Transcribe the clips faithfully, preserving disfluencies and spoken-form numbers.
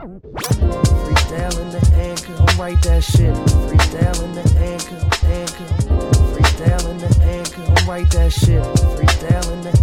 Freestyle in the anchor, I'm right that shit. Freestyle in the anchor, anchor. Freestyle in the anchor, I'm right that shit. Freestyle in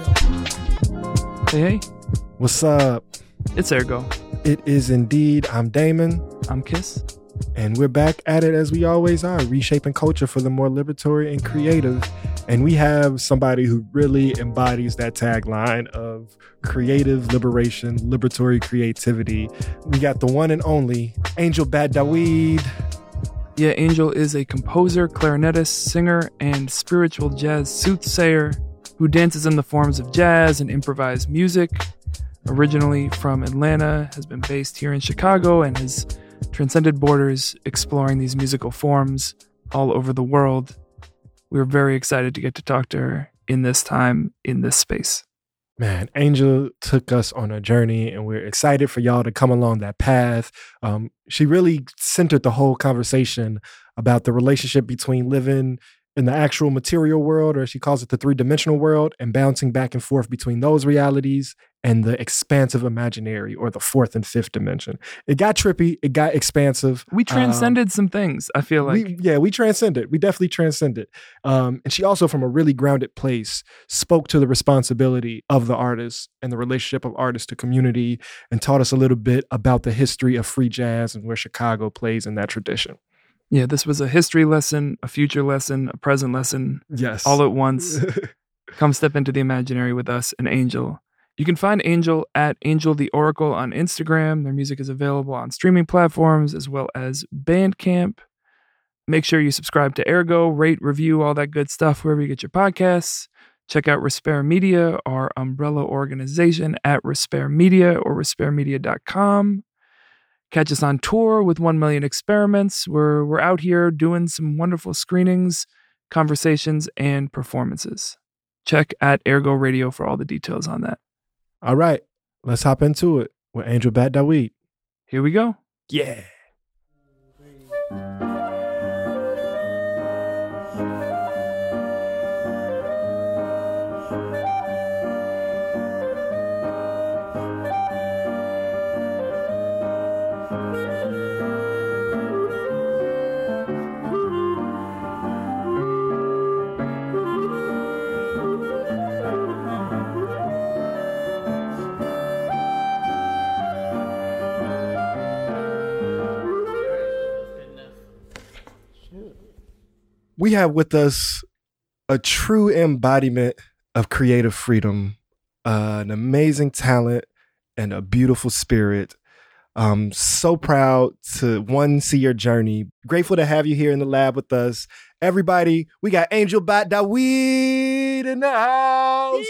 the anchor. Hey, hey. What's up? It's Ergo. It is indeed. I'm Damon. I'm Kiss. And we're back at it as we always are, reshaping culture for the more liberatory and creative. And we have somebody who really embodies that tagline of creative liberation, liberatory creativity. We got the one and only Angel Bat Dawid. Yeah, Angel is a composer, clarinetist, singer, and spiritual jazz soothsayer who dances in the forms of jazz and improvised music. Originally from Atlanta, has been based here in Chicago and has transcended borders, exploring these musical forms all over the world. We were very excited to get to talk to her in this time, in this space. Man, Angel took us on a journey, and we're excited for y'all to come along that path. Um, she really centered the whole conversation about the relationship between living in the actual material world, or she calls it the three-dimensional world, and bouncing back and forth between those realities and the expansive imaginary, or the fourth and fifth dimension. It got trippy. It got expansive. We transcended um, some things, I feel like. We, yeah, we transcended. We definitely transcended. Um, and she also, from a really grounded place, spoke to the responsibility of the artist and the relationship of artist to community, and taught us a little bit about the history of free jazz and where Chicago plays in that tradition. Yeah, this was a history lesson, a future lesson, a present lesson. Yes. All at once. Come step into the imaginary with us and Angel. You can find Angel at Angel the Oracle on Instagram. Their music is available on streaming platforms as well as Bandcamp. Make sure you subscribe to Ergo, rate, review, all that good stuff wherever you get your podcasts. Check out Respire Media, our umbrella organization, at Respire Media or respire media dot com. Catch us on tour with one million Experiments. We're, we're out here doing some wonderful screenings, conversations, and performances. Check at Ergo Radio for all the details on that. All right, let's hop into it with Angel Bat Dawid. Here we go. Yeah. We have with us a true embodiment of creative freedom, uh, an amazing talent, and a beautiful spirit. I'm so proud to, one, see your journey. Grateful to have you here in the lab with us. Everybody, we got Angel Bat Dawid in the house.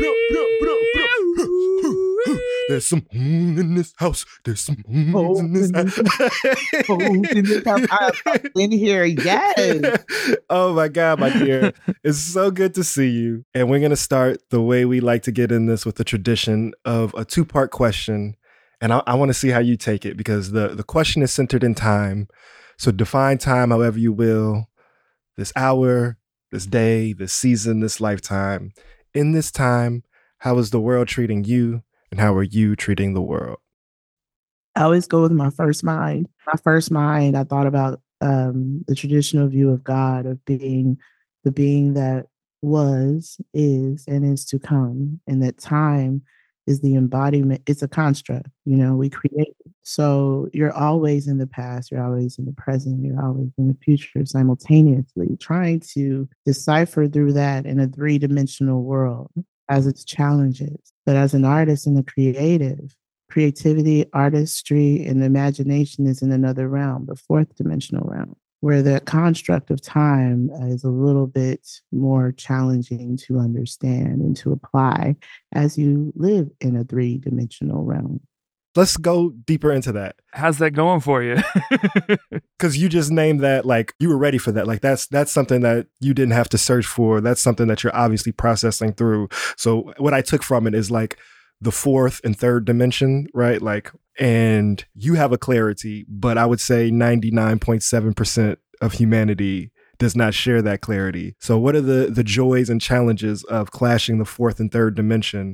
There's some homes in this house. There's some homes in this house. Homes in this house. I'm in here, yes. Oh my God, my dear. It's so good to see you. And we're going to start the way we like to get in this, with the tradition of a two-part question. And I, I want to see how you take it, because the, the question is centered in time. So define time however you will. This hour, this day, this season, this lifetime. In this time, how is the world treating you? And how are you treating the world? I always go with my first mind. My first mind, I thought about um, the traditional view of God, of being the being that was, is, and is to come. And that time is the embodiment. It's a construct, you know, we create. So you're always in the past, you're always in the present, you're always in the future, simultaneously trying to decipher through that in a three-dimensional world as its challenges. But as an artist and a creative, creativity, artistry, and imagination is in another realm, the fourth dimensional realm, where the construct of time is a little bit more challenging to understand and to apply as you live in a three-dimensional realm. Let's go deeper into that. How's that going for you? Because you just named that, like, you were ready for that. Like, that's that's something that you didn't have to search for. That's something that you're obviously processing through. So what I took from it is like the fourth and third dimension, right? Like, and you have a clarity, but I would say ninety-nine point seven percent of humanity does not share that clarity. So what are the the joys and challenges of clashing the fourth and third dimension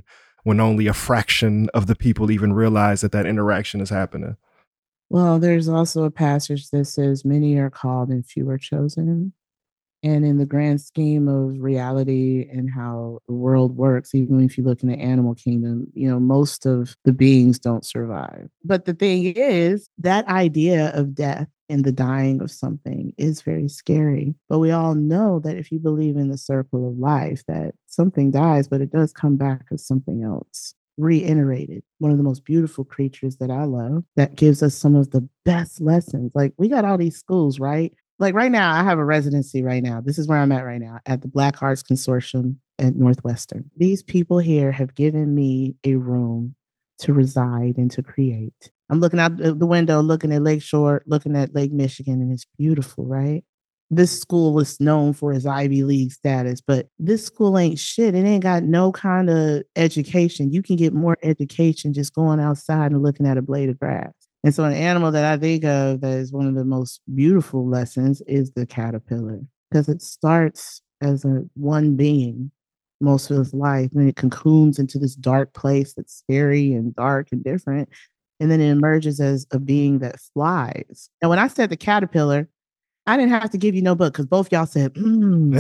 when only a fraction of the people even realize that that interaction is happening? Well, there's also a passage that says, many are called and few are chosen. And in the grand scheme of reality and how the world works, even if you look in the animal kingdom, you know, most of the beings don't survive. But the thing is, that idea of death and the dying of something is very scary. But we all know that if you believe in the circle of life, that something dies, but it does come back as something else. Reiterated, one of the most beautiful creatures that I love, that gives us some of the best lessons. Like, we got all these schools, right? Like right now, I have a residency right now. This is where I'm at right now, at the Black Arts Consortium at Northwestern. These people here have given me a room to reside and to create. I'm looking out the window, looking at Lakeshore, looking at Lake Michigan, and it's beautiful, right? This school is known for its Ivy League status, but this school ain't shit. It ain't got no kind of education. You can get more education just going outside and looking at a blade of grass. And so an animal that I think of that is one of the most beautiful lessons is the caterpillar, because it starts as a one being most of its life, and it cocoons into this dark place that's scary and dark and different. And then it emerges as a being that flies. And when I said the caterpillar, I didn't have to give you no book, because both y'all said, mm.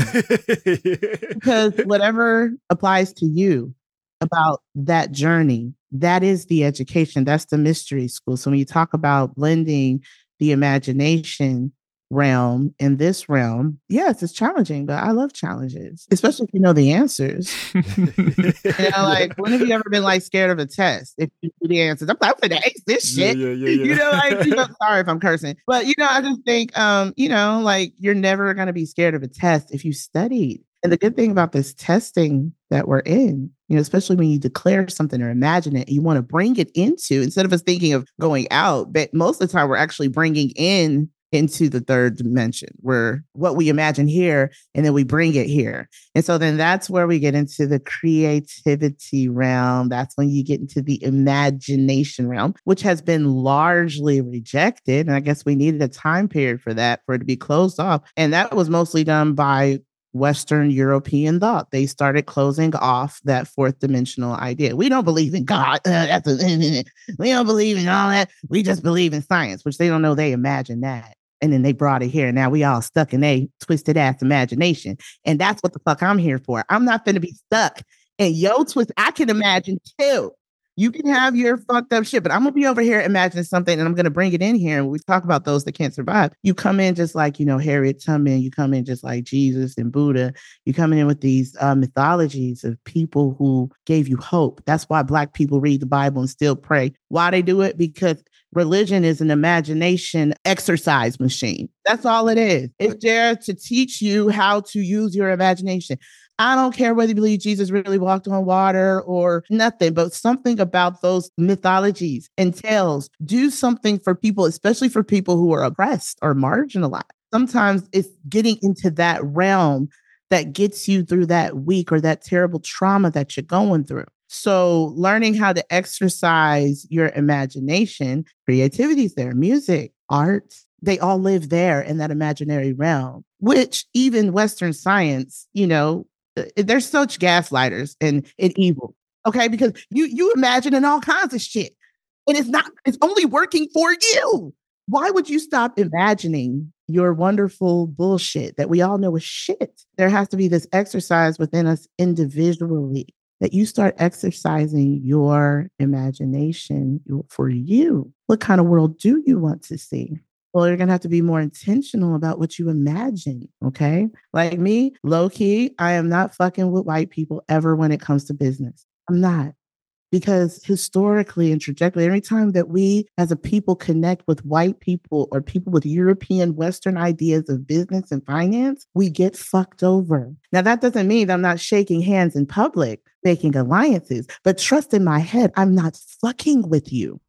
Because whatever applies to you about that journey, that is the education. That's the mystery school. So when you talk about blending the imagination realm and this realm, yes, it's challenging, but I love challenges, especially if you know the answers. You know, like, when have you ever been like scared of a test? If you know the answers, I'm like, I'm gonna ace this shit. Yeah, yeah, yeah, yeah. You know, like, you know, sorry if I'm cursing, but you know, I just think, um, you know, like, you're never gonna be scared of a test if you studied. And the good thing about this testing that we're in, you know, especially when you declare something or imagine it, you want to bring it into, instead of us thinking of going out, but most of the time we're actually bringing in into the third dimension, where what we imagine here, and then we bring it here. And so then that's where we get into the creativity realm. That's when you get into the imagination realm, which has been largely rejected. And I guess we needed a time period for that, for it to be closed off. And that was mostly done by Western European thought. They started closing off that fourth dimensional idea. We don't believe in God. Uh, that's a, we don't believe in all that. We just believe in science, which they don't know. They imagine that. And then they brought it here. Now we all stuck in a twisted ass imagination. And that's what the fuck I'm here for. I'm not going to be stuck in yo twist. I can imagine too. You can have your fucked up shit, but I'm going to be over here imagining something, and I'm going to bring it in here. And we talk about those that can't survive. You come in just like, you know, Harriet Tubman. You come in just like Jesus and Buddha. You come in with these uh, mythologies of people who gave you hope. That's why Black people read the Bible and still pray. Why they do it? Because religion is an imagination exercise machine. That's all it is. It's there to teach you how to use your imagination. I don't care whether you believe Jesus really walked on water or nothing, but something about those mythologies entails do something for people, especially for people who are oppressed or marginalized. Sometimes it's getting into that realm that gets you through that week or that terrible trauma that you're going through. So learning how to exercise your imagination, creativity is there, music, art, they all live there in that imaginary realm, which even Western science, you know, they're such gaslighters and, and evil. Okay. Because you, you imagining all kinds of shit, and it's not, it's only working for you. Why would you stop imagining your wonderful bullshit that we all know is shit? There has to be this exercise within us individually, that you start exercising your imagination for you. What kind of world do you want to see? Well, you're going to have to be more intentional about what you imagine, okay? Like me, low key, I am not fucking with white people ever when it comes to business. I'm not. Because historically and trajectory, every time that we as a people connect with white people or people with European Western ideas of business and finance, we get fucked over. Now, that doesn't mean that I'm not shaking hands in public, making alliances, but trust in my head, I'm not fucking with you.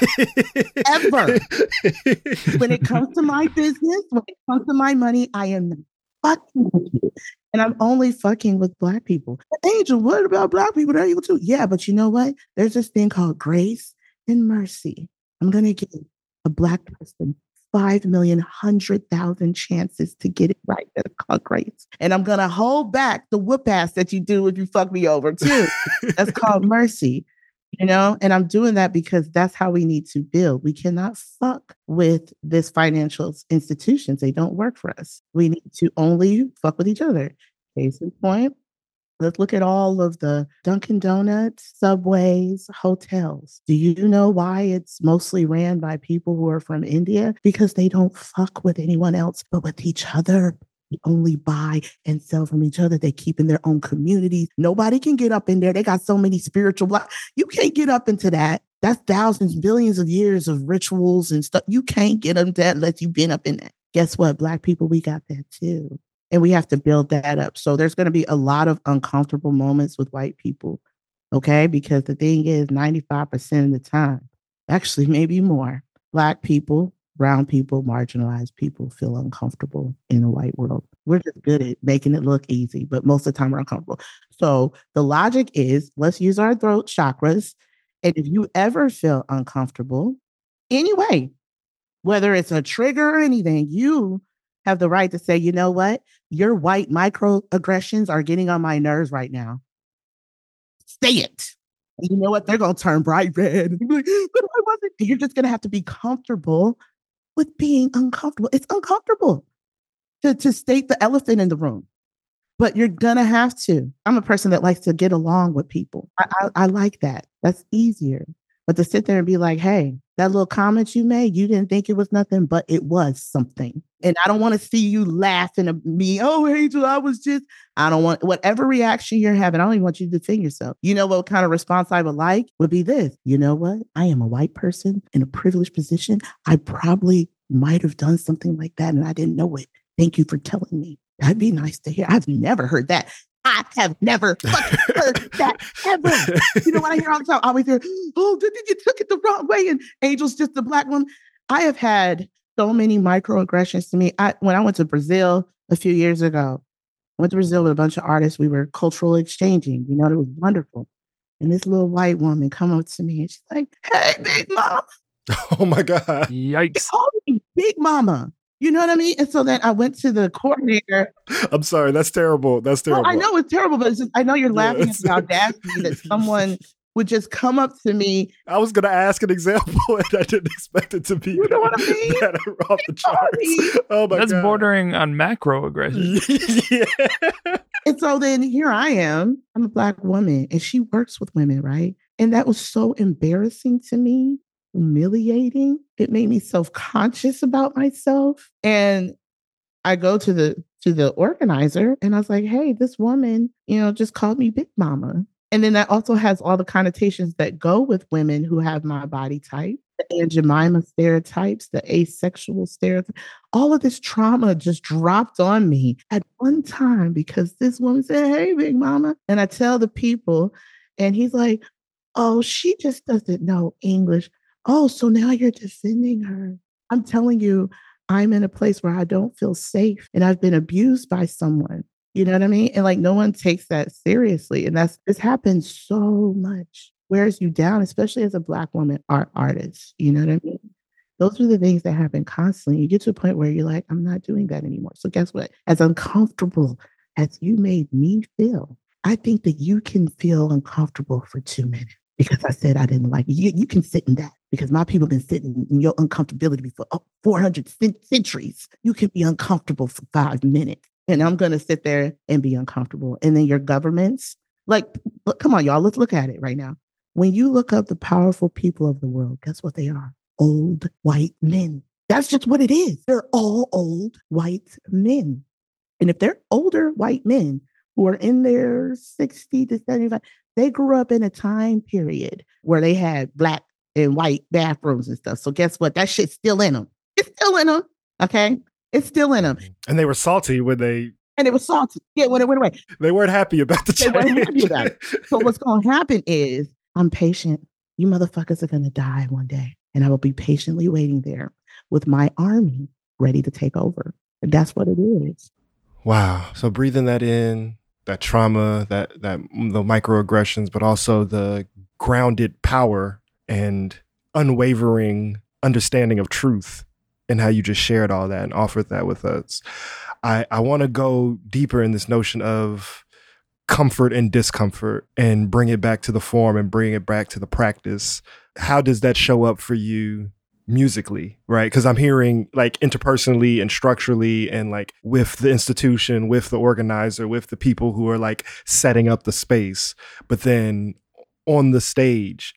Ever. When it comes to my business, when it comes to my money, I am not fucking with you. And I'm only fucking with Black people. Angel, what about Black people? They're evil too. Yeah, but you know what? There's this thing called grace and mercy. I'm going to give a Black person five million, one hundred thousand chances to get it right at a grace. And I'm going to hold back the whoop ass that you do if you fuck me over too. That's called mercy, you know? And I'm doing that because that's how we need to build. We cannot fuck with this financial institutions. They don't work for us. We need to only fuck with each other. Case in point, let's look at all of the Dunkin' Donuts, Subways, hotels. Do you know why it's mostly ran by people who are from India? Because they don't fuck with anyone else, but with each other. They only buy and sell from each other. They keep in their own communities. Nobody can get up in there. They got so many spiritual blocks. You can't get up into that. That's thousands, billions of years of rituals and stuff. You can't get them that unless you've been up in that. Guess what? Black people, we got that too. And we have to build that up. So there's going to be a lot of uncomfortable moments with white people, okay? Because the thing is, ninety-five percent of the time, actually maybe more, Black people, brown people, marginalized people feel uncomfortable in the white world. We're just good at making it look easy, but most of the time we're uncomfortable. So the logic is, let's use our throat chakras. And if you ever feel uncomfortable, anyway, whether it's a trigger or anything, you have the right to say, you know what? Your white microaggressions are getting on my nerves right now. Say it. And you know what? They're going to turn bright red. Like, but I wasn't. You're just going to have to be comfortable with being uncomfortable. It's uncomfortable to, to state the elephant in the room, but you're going to have to. I'm a person that likes to get along with people. I, I, I like that. That's easier. But to sit there and be like, hey, that little comment you made, you didn't think it was nothing, but it was something. And I don't want to see you laughing at me. Oh, Angel, I was just, I don't want, whatever reaction you're having, I don't even want you to defend yourself. You know what kind of response I would like would be this. You know what? I am a white person in a privileged position. I probably might have done something like that and I didn't know it. Thank you for telling me. That'd be nice to hear. I've never heard that. I have never fucking heard that ever. You know what I hear all the time? I always hear, oh, did you took it the wrong way? And Angel's just a Black woman. I have had so many microaggressions to me. I when I went to Brazil a few years ago, I went to Brazil with a bunch of artists. We were cultural exchanging. You know, it was wonderful. And this little white woman come up to me and she's like, hey, Big Mama. Oh my God. Yikes. She called me Big Mama. You know what I mean? And so then I went to the coordinator. I'm sorry. That's terrible. That's terrible. Well, I know it's terrible, but it's just, I know you're laughing yes. at the audacity that someone would just come up to me. I was going to ask an example and I didn't expect it to be you know what I mean? that off the charts. Oh my That's God. bordering on macro aggression. yeah. And so then here I am. I'm a Black woman and she works with women, right? And that was so embarrassing to me. Humiliating. It made me self-conscious about myself. And I go to the to the organizer and I was like, hey, this woman, you know, just called me Big Mama. And then that also has all the connotations that go with women who have my body type, the Aunt Jemima stereotypes, the asexual stereotypes. All of this trauma just dropped on me at one time because this woman said, hey, Big Mama. And I tell the people, and he's like, oh, she just doesn't know English. Oh, so now you're defending her. I'm telling you, I'm in a place where I don't feel safe and I've been abused by someone. You know what I mean? And like no one takes that seriously. And that's this happens so much. Wears you down, especially as a Black woman art artist. You know what I mean? Those are the things that happen constantly. You get to a point where you're like, I'm not doing that anymore. So guess what? As uncomfortable as you made me feel, I think that you can feel uncomfortable for two minutes. Because I said I didn't like it. You, you can sit in that because my people have been sitting in your uncomfortability for oh, four hundred cent- centuries. You can be uncomfortable for five minutes. And I'm going to sit there and be uncomfortable. And then your governments, like, look, come on, y'all, let's look at it right now. When you look up the powerful people of the world, guess what they are? Old white men. That's just what it is. They're all old white men. And if they're older white men who are in their sixty to seventy-five, they grew up in a time period where they had Black and white bathrooms and stuff. So guess what? That shit's still in them. It's still in them. Okay. It's still in them. And they were salty when they... And it was salty. Yeah, when it went away. They weren't happy about the change. They weren't happy about it. So what's going to happen is I'm patient. You motherfuckers are going to die one day. And I will be patiently waiting there with my army ready to take over. And that's what it is. Wow. So breathing that in, that trauma, that that the microaggressions, but also the grounded power and unwavering understanding of truth and how you just shared all that and offered that with us. I, I want to go deeper in this notion of comfort and discomfort and bring it back to the form and bring it back to the practice. How does that show up for you musically, right? Because I'm hearing like interpersonally and structurally and like with the institution, with the organizer, with the people who are like setting up the space. But then on the stage,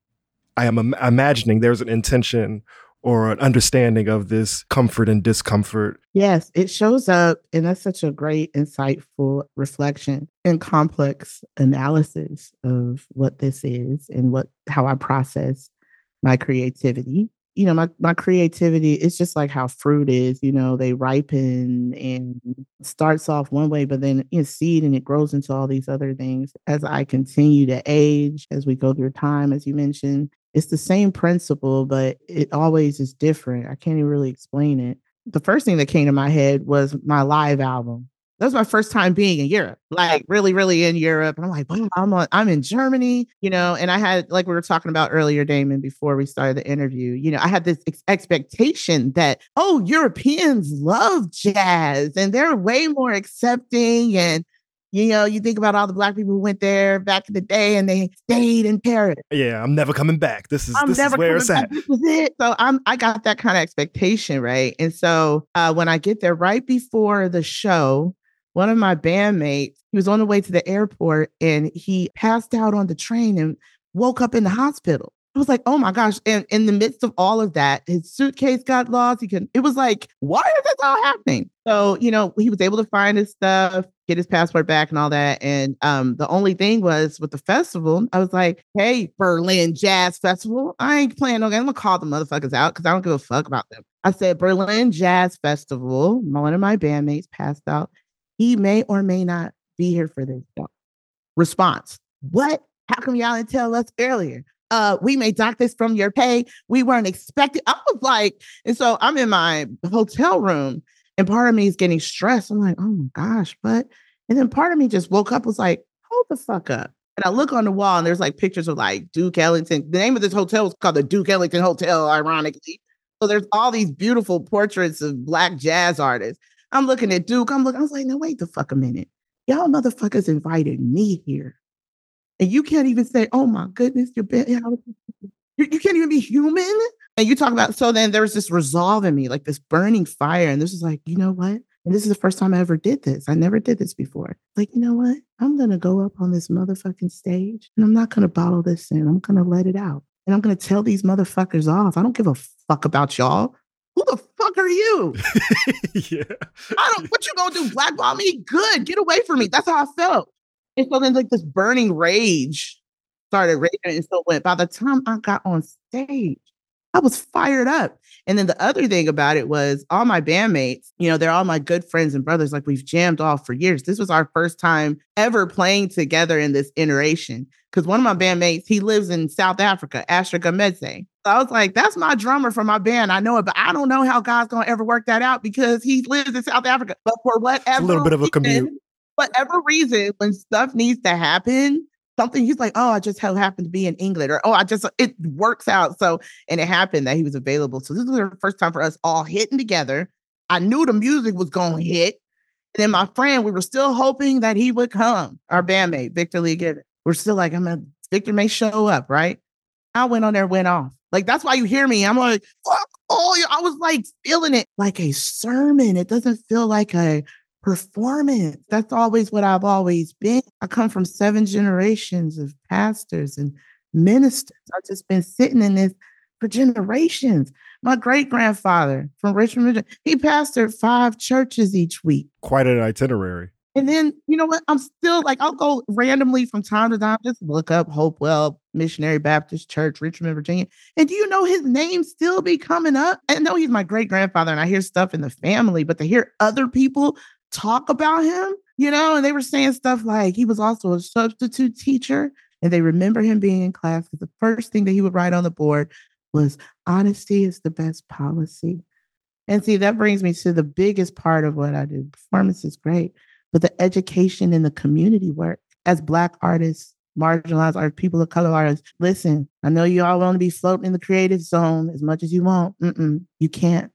I am im- imagining there's an intention or an understanding of this comfort and discomfort. Yes, it shows up, and that's such a great, insightful reflection and complex analysis of what this is and what how I process my creativity. You know, my, my creativity is just like how fruit is, you know, they ripen and starts off one way, but then you know, seed and it grows into all these other things. As I continue to age, as we go through time, as you mentioned, it's the same principle, but it always is different. I can't even really explain it. The first thing that came to my head was my live album. That was my first time being in Europe, like really, really in Europe. And I'm like, wow, I'm on, I'm in Germany, you know, and I had, like we were talking about earlier, Damon, before we started the interview, you know, I had this ex- expectation that, oh, Europeans love jazz and they're way more accepting. And, you know, you think about all the Black people who went there back in the day and they stayed in Paris. Yeah, I'm never coming back. This is I'm this is never where coming it's back. at. This is it. So I'm I got that kind of expectation, right? And so uh, when I get there right before the show, one of my bandmates, he was on the way to the airport and he passed out on the train and woke up in the hospital. I was like, oh my gosh. And in the midst of all of that, his suitcase got lost. He could, it was like, why is this all happening? So, you know, he was able to find his stuff, get his passport back and all that. And um, the only thing was with the festival, I was like, hey, Berlin Jazz Festival, I ain't playing no game. I'm gonna call the motherfuckers out because I don't give a fuck about them. I said, Berlin Jazz Festival, one of my bandmates passed out. He may or may not be here for this show. Response, what? How come y'all didn't tell us earlier? Uh, we may dock this from your pay. We weren't expecting. I was like, and so I'm in my hotel room and part of me is getting stressed. I'm like, oh my gosh, what? And then part of me just woke up, was like, hold the fuck up. And I look on the wall and there's like pictures of like Duke Ellington. The name of this hotel was called the Duke Ellington Hotel, ironically. So there's all these beautiful portraits of Black jazz artists. I'm looking at Duke. I'm looking, I was like, no, wait the fuck a minute. Y'all motherfuckers invited me here. And you can't even say, oh my goodness, you're been, you, you can't even be human. And you talk about, so then there's this resolve in me, like this burning fire. And this is like, you know what? And this is the first time I ever did this. I never did this before. Like, you know what? I'm going to go up on this motherfucking stage and I'm not going to bottle this in. I'm going to let it out. And I'm going to tell these motherfuckers off. I don't give a fuck about y'all. Who the fuck are you? Yeah. I don't, what you gonna do? Blackball me? Good. Get away from me. That's how I felt. And so then like this burning rage started raging. And so when, by the time I got on stage, I was fired up. And then the other thing about it was all my bandmates, you know, they're all my good friends and brothers. Like we've jammed off for years. This was our first time ever playing together in this iteration. Because one of my bandmates, he lives in South Africa, Asher Gamedze. So I was like, that's my drummer for my band. I know it, but I don't know how God's going to ever work that out because he lives in South Africa. But for whatever It's a little bit of a commute. reason, whatever reason, when stuff needs to happen, something he's like, oh, I just happened to be in England, or oh, I just, it works out. So, and it happened that he was available. So this was the first time for us all hitting together. I knew the music was going to hit. And then my friend, we were still hoping that he would come. Our bandmate, Victor Lee Gibbons. We're still like, I'm a, Victor may show up, right? I went on there, went off. Like, that's why you hear me. I'm like, fuck all you. I was like feeling it like a sermon. It doesn't feel like a performance. That's always what I've always been. I come from seven generations of pastors and ministers. I've just been sitting in this for generations. My great grandfather from Richmond, Virginia, he pastored five churches each week. Quite an itinerary. And then, you know what? I'm still like, I'll go randomly from time to time, just look up Hopewell Missionary Baptist Church, Richmond, Virginia. And do you know his name still be coming up? I know he's my great grandfather and I hear stuff in the family, but to hear other people talk about him, you know, and they were saying stuff like he was also a substitute teacher and they remember him being in class because the first thing that he would write on the board was honesty is the best policy. And see, that brings me to the biggest part of what I do. Performance is great. But the education and the community work as Black artists, marginalized artists, people of color artists. Listen, I know you all want to be floating in the creative zone as much as you want. Mm-mm, you can't.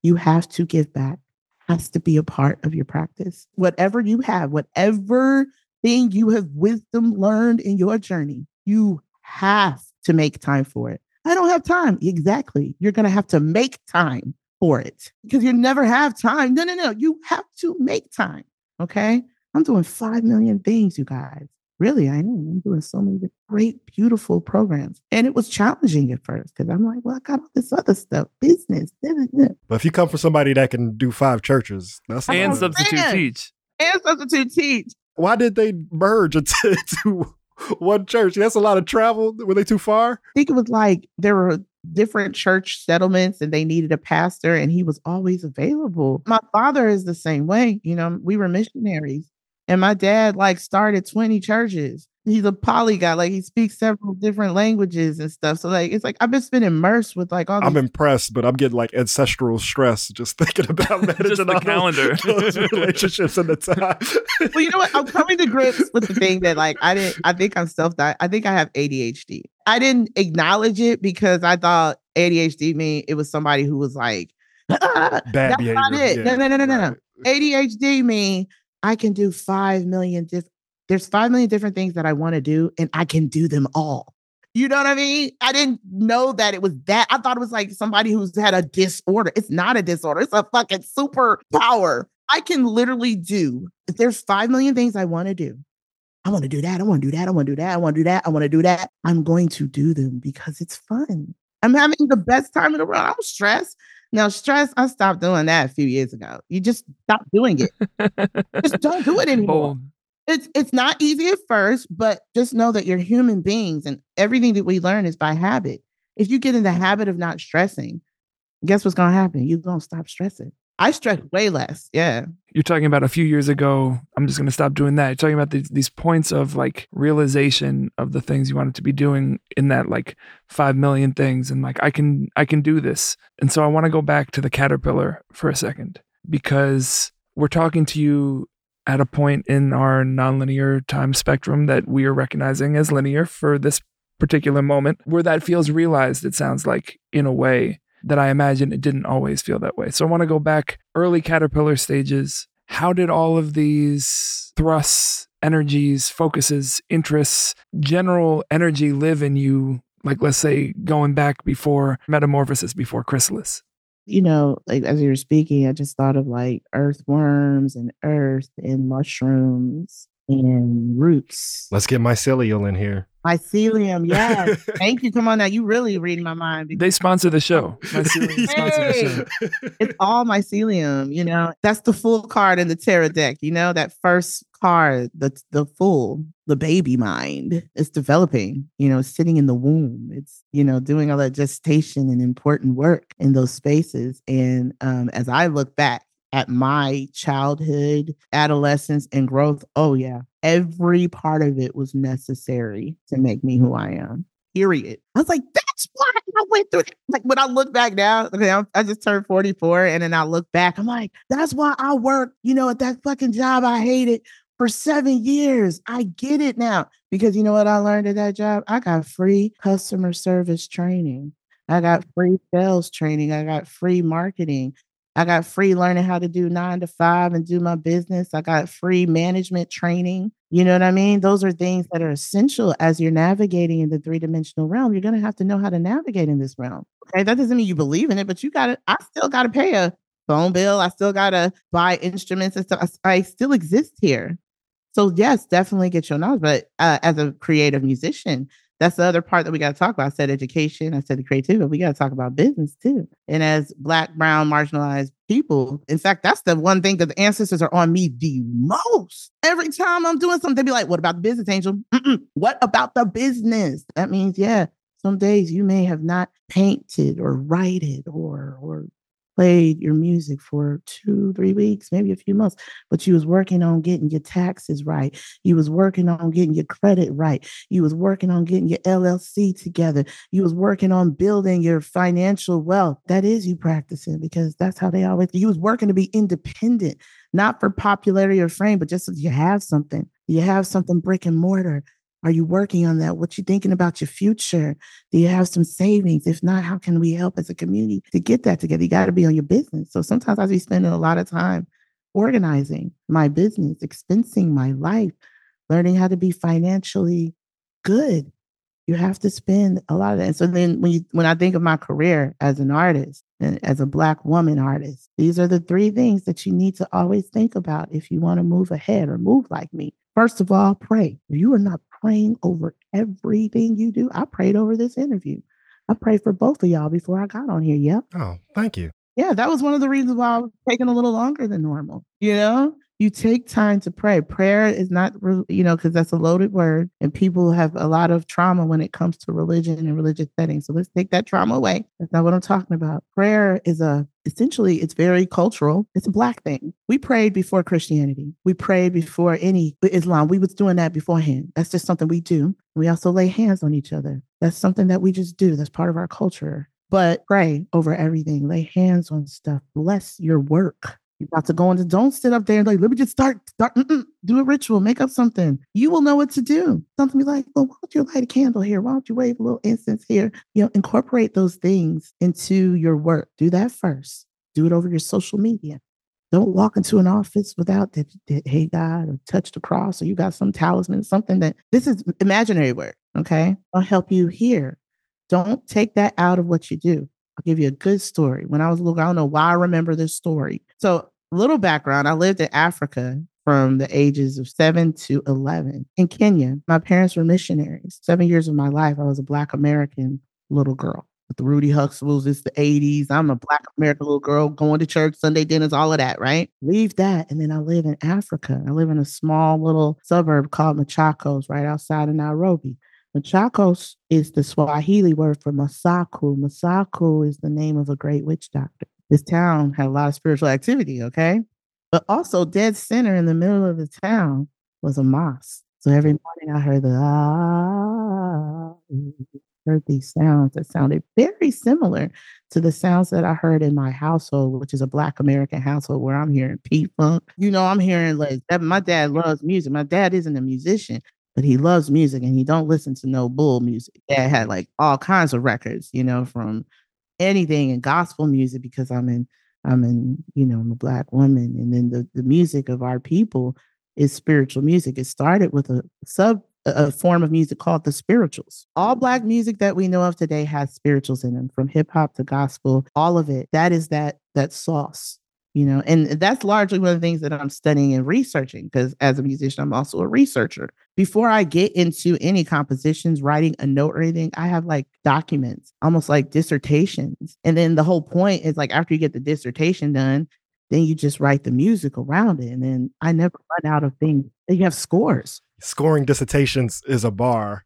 You have to give back. Has to be a part of your practice. Whatever you have, whatever thing you have wisdom learned in your journey, you have to make time for it. I don't have time. Exactly. You're going to have to make time for it because you never have time. No, no, no. You have to make time. Okay. I'm doing five million things, you guys. Really, I am. I'm doing so many great, beautiful programs. And it was challenging at first because I'm like, well, I got all this other stuff, business. Da, da, da. But if you come from somebody that can do five churches, that's And not- substitute man. teach. And substitute teach. Why did they merge into to one church? That's a lot of travel. Were they too far? I think it was like there were different church settlements and they needed a pastor and he was always available. My father is the same way. You know, we were missionaries and my dad like started twenty churches. He's a polyglot, like he speaks several different languages and stuff. So like, it's like, I've just been immersed with like all these. I'm impressed, but I'm getting like ancestral stress just thinking about managing Just the all calendar. Those, those relationships and the time. Well, you know what? I'm coming to grips with the thing that like, I didn't, I think I'm self I think I have A D H D. I didn't acknowledge it because I thought A D H D mean it was somebody who was like, Bad that's behavior. not it. Yeah, no, no, no, no, no, no. right. A D H D mean I can do five million different, there's five million different things that I want to do and I can do them all. You know what I mean? I didn't know that it was that. I thought it was like somebody who's had a disorder. It's not a disorder. It's a fucking superpower. I can literally do, if there's five million things I want to do, I want to do that. I want to do that. I want to do that. I want to do that. I want to do that. I'm going to do them because it's fun. I'm having the best time in the world. I'm stressed. Now, stress, I stopped doing that a few years ago. You just stop doing it. Just don't do it anymore. Bold. It's it's not easy at first, but just know that you're human beings and everything that we learn is by habit. If you get in the habit of not stressing, guess what's going to happen? You're going to stop stressing. I stress way less. Yeah. You're talking about a few years ago. I'm just going to stop doing that. You're talking about these, these points of like realization of the things you wanted to be doing in that like five million things. And like, I can, I can do this. And so I want to go back to the caterpillar for a second because we're talking to you at a point in our nonlinear time spectrum that we are recognizing as linear for this particular moment where that feels realized, it sounds like, in a way that I imagine it didn't always feel that way. So I want to go back early caterpillar stages. How did all of these thrusts, energies, focuses, interests, general energy live in you? Like, let's say going back before metamorphosis, before chrysalis. You know, like as you were speaking, I just thought of like earthworms and earth and mushrooms and roots. Let's get mycelial in here. Mycelium, yes. Thank you. Come on now. You really reading my mind. They sponsor the show. Mycelium sponsor the show. It's all mycelium, you know. That's the full card in the tarot deck, you know, that first card, the the full, the baby mind is developing, you know, sitting in the womb. It's, you know, doing all that gestation and important work in those spaces. And um, as I look back at my childhood, adolescence, and growth, oh yeah, every part of it was necessary to make me who I am. Period. I was like, that's why I went through it. Like when I look back now, okay, I'm, I just turned forty-four, and then I look back, I'm like, that's why I worked, you know, at that fucking job I hated for seven years. I get it now. Because you know what I learned at that job? I got free customer service training. I got free sales training. I got free marketing. I got free learning how to do nine to five and do my business. I got free management training. You know what I mean? Those are things that are essential as you're navigating in the three-dimensional realm. You're going to have to know how to navigate in this realm. Okay. That doesn't mean you believe in it, but you got to, I still got to pay a phone bill. I still got to buy instruments and stuff. I, I still exist here. So yes, definitely get your knowledge. But uh, as a creative musician, that's the other part that we got to talk about. I said education, I said the creativity, but we got to talk about business too. And as Black, brown, marginalized people, in fact, that's the one thing that the ancestors are on me the most. Every time I'm doing something, they be like, what about the business, Angel? Mm-mm. What about the business? That means, yeah, some days you may have not painted or writed or, or played your music for two, three weeks, maybe a few months, but you was working on getting your taxes right. You was working on getting your credit right. You was working on getting your L L C together. You was working on building your financial wealth. That is you practicing, because that's how they always, you was working to be independent, not for popularity or fame, but just so you have something. You have something brick and mortar. Are you working on that? What you thinking about your future? Do you have some savings? If not, how can we help as a community to get that together? You got to be on your business. So sometimes I be spending a lot of time organizing my business, expensing my life, learning how to be financially good. You have to spend a lot of that. And so then when you, when I think of my career as an artist and as a Black woman artist, these are the three things that you need to always think about if you want to move ahead or move like me. First of all, pray. If you are not praying over everything you do, I prayed over this interview. I prayed for both of y'all before I got on here. Yep. Oh, thank you. Yeah, that was one of the reasons why I was taking a little longer than normal. You know, you take time to pray. Prayer is not, you know, because that's a loaded word and people have a lot of trauma when it comes to religion and religious settings. So let's take that trauma away. That's not what I'm talking about. Prayer is a, essentially, it's very cultural. It's a Black thing. We prayed before Christianity. We prayed before any Islam. We was doing that beforehand. That's just something we do. We also lay hands on each other. That's something that we just do. That's part of our culture. But pray over everything. Lay hands on stuff. Bless your work. You're about to go into, don't sit up there and like, let me just start, start, do a ritual, make up something. You will know what to do. Something be like, well, why don't you light a candle here? Why don't you wave a little incense here? You know, incorporate those things into your work. Do that first. Do it over your social media. Don't walk into an office without that, that hey, God, or touch the cross, or you got some talisman, something that, this is imaginary work, okay? I'll help you here. Don't take that out of what you do. I'll give you a good story. When I was little, I don't know why I remember this story. So, little background, I lived in Africa from the ages of seven to eleven in Kenya. My parents were missionaries. Seven years of my life, I was a Black American little girl. With the Rudy Huxtables, it's the eighties. I'm a Black American little girl going to church, Sunday dinners, all of that, right? Leave that. And then I live in Africa. I live in a small little suburb called Machakos, right outside of Nairobi. Machakos is the Swahili word for Masaku. Masaku is the name of a great witch doctor. This town had a lot of spiritual activity, okay? But also dead center in the middle of the town was a mosque. So every morning I heard the ah, heard these sounds that sounded very similar to the sounds that I heard in my household, which is a Black American household where I'm hearing P-Funk. You know, I'm hearing like, my dad loves music. My dad isn't a musician, but he loves music and he don't listen to no bull music. Dad had like all kinds of records, you know, from anything in gospel music because I'm in, I'm in, you know, I'm a Black woman. And then the, the music of our people is spiritual music. It started with a sub, a form of music called the spirituals. All Black music that we know of today has spirituals in them, from hip hop to gospel, all of it. That is that, that sauce. You know, and that's largely one of the things that I'm studying and researching, because as a musician, I'm also a researcher. Before I get into any compositions, writing a note or anything, I have like documents, almost like dissertations. And then the whole point is like, after you get the dissertation done, then you just write the music around it. And then I never run out of things. You have scores. Scoring dissertations is a bar.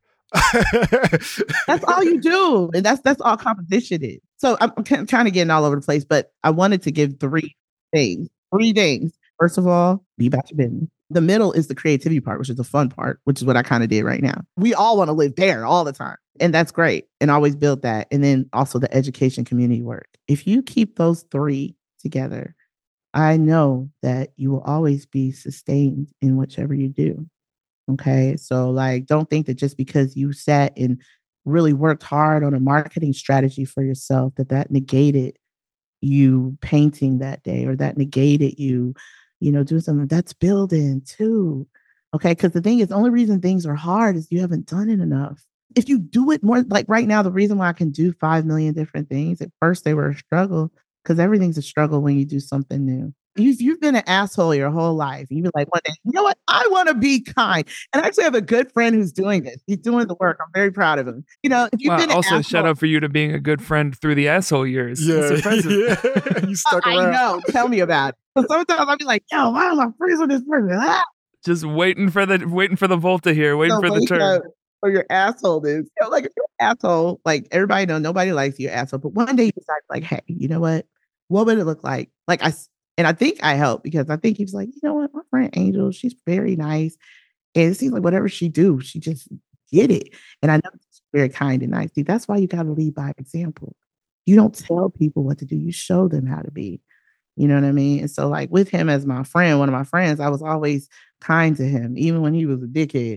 That's all you do. And that's, that's all composition is. So I'm kind of getting all over the place, but I wanted to give three things, three things. First of all, be about your business. The middle is the creativity part, which is the fun part, which is what I kind of did right now. We all want to live there all the time. And that's great. And always build that. And then also the education community work. If you keep those three together, I know that you will always be sustained in whichever you do. Okay. So like, don't think that just because you sat and really worked hard on a marketing strategy for yourself, that that negated you painting that day, or that negated you, you know, doing something that's building too. Okay. Because the thing is, the only reason things are hard is you haven't done it enough. If you do it more, like right now, the reason why I can do five million different things, at first they were a struggle, because everything's a struggle when you do something new. You've, you've been an asshole your whole life. And you've been like, one day, you know what? I want to be kind. And I actually have a good friend who's doing this. He's doing the work. I'm very proud of him. You know, if you've wow, been an also asshole, shout out for you to being a good friend through the asshole years. Yeah, That's impressive. yeah. You stuck I around. know. Tell me about it. So sometimes I'll be like, yo, why am I friends with this person? Ah! Just waiting for the waiting for the Volta here, waiting So for the wake turn. up, or your asshole is. You know, like if you're an asshole, like everybody know nobody likes your asshole. But one day you decide, like, hey, you know what? What would it look like? Like I and I think I helped, because I think he was like, you know what, my friend Angel, she's very nice. And it seems like whatever she do, she just get it. And I know she's very kind and nice. See, that's why you got to lead by example. You don't tell people what to do. You show them how to be. You know what I mean? And so like with him as my friend, one of my friends, I was always kind to him, even when he was a dickhead.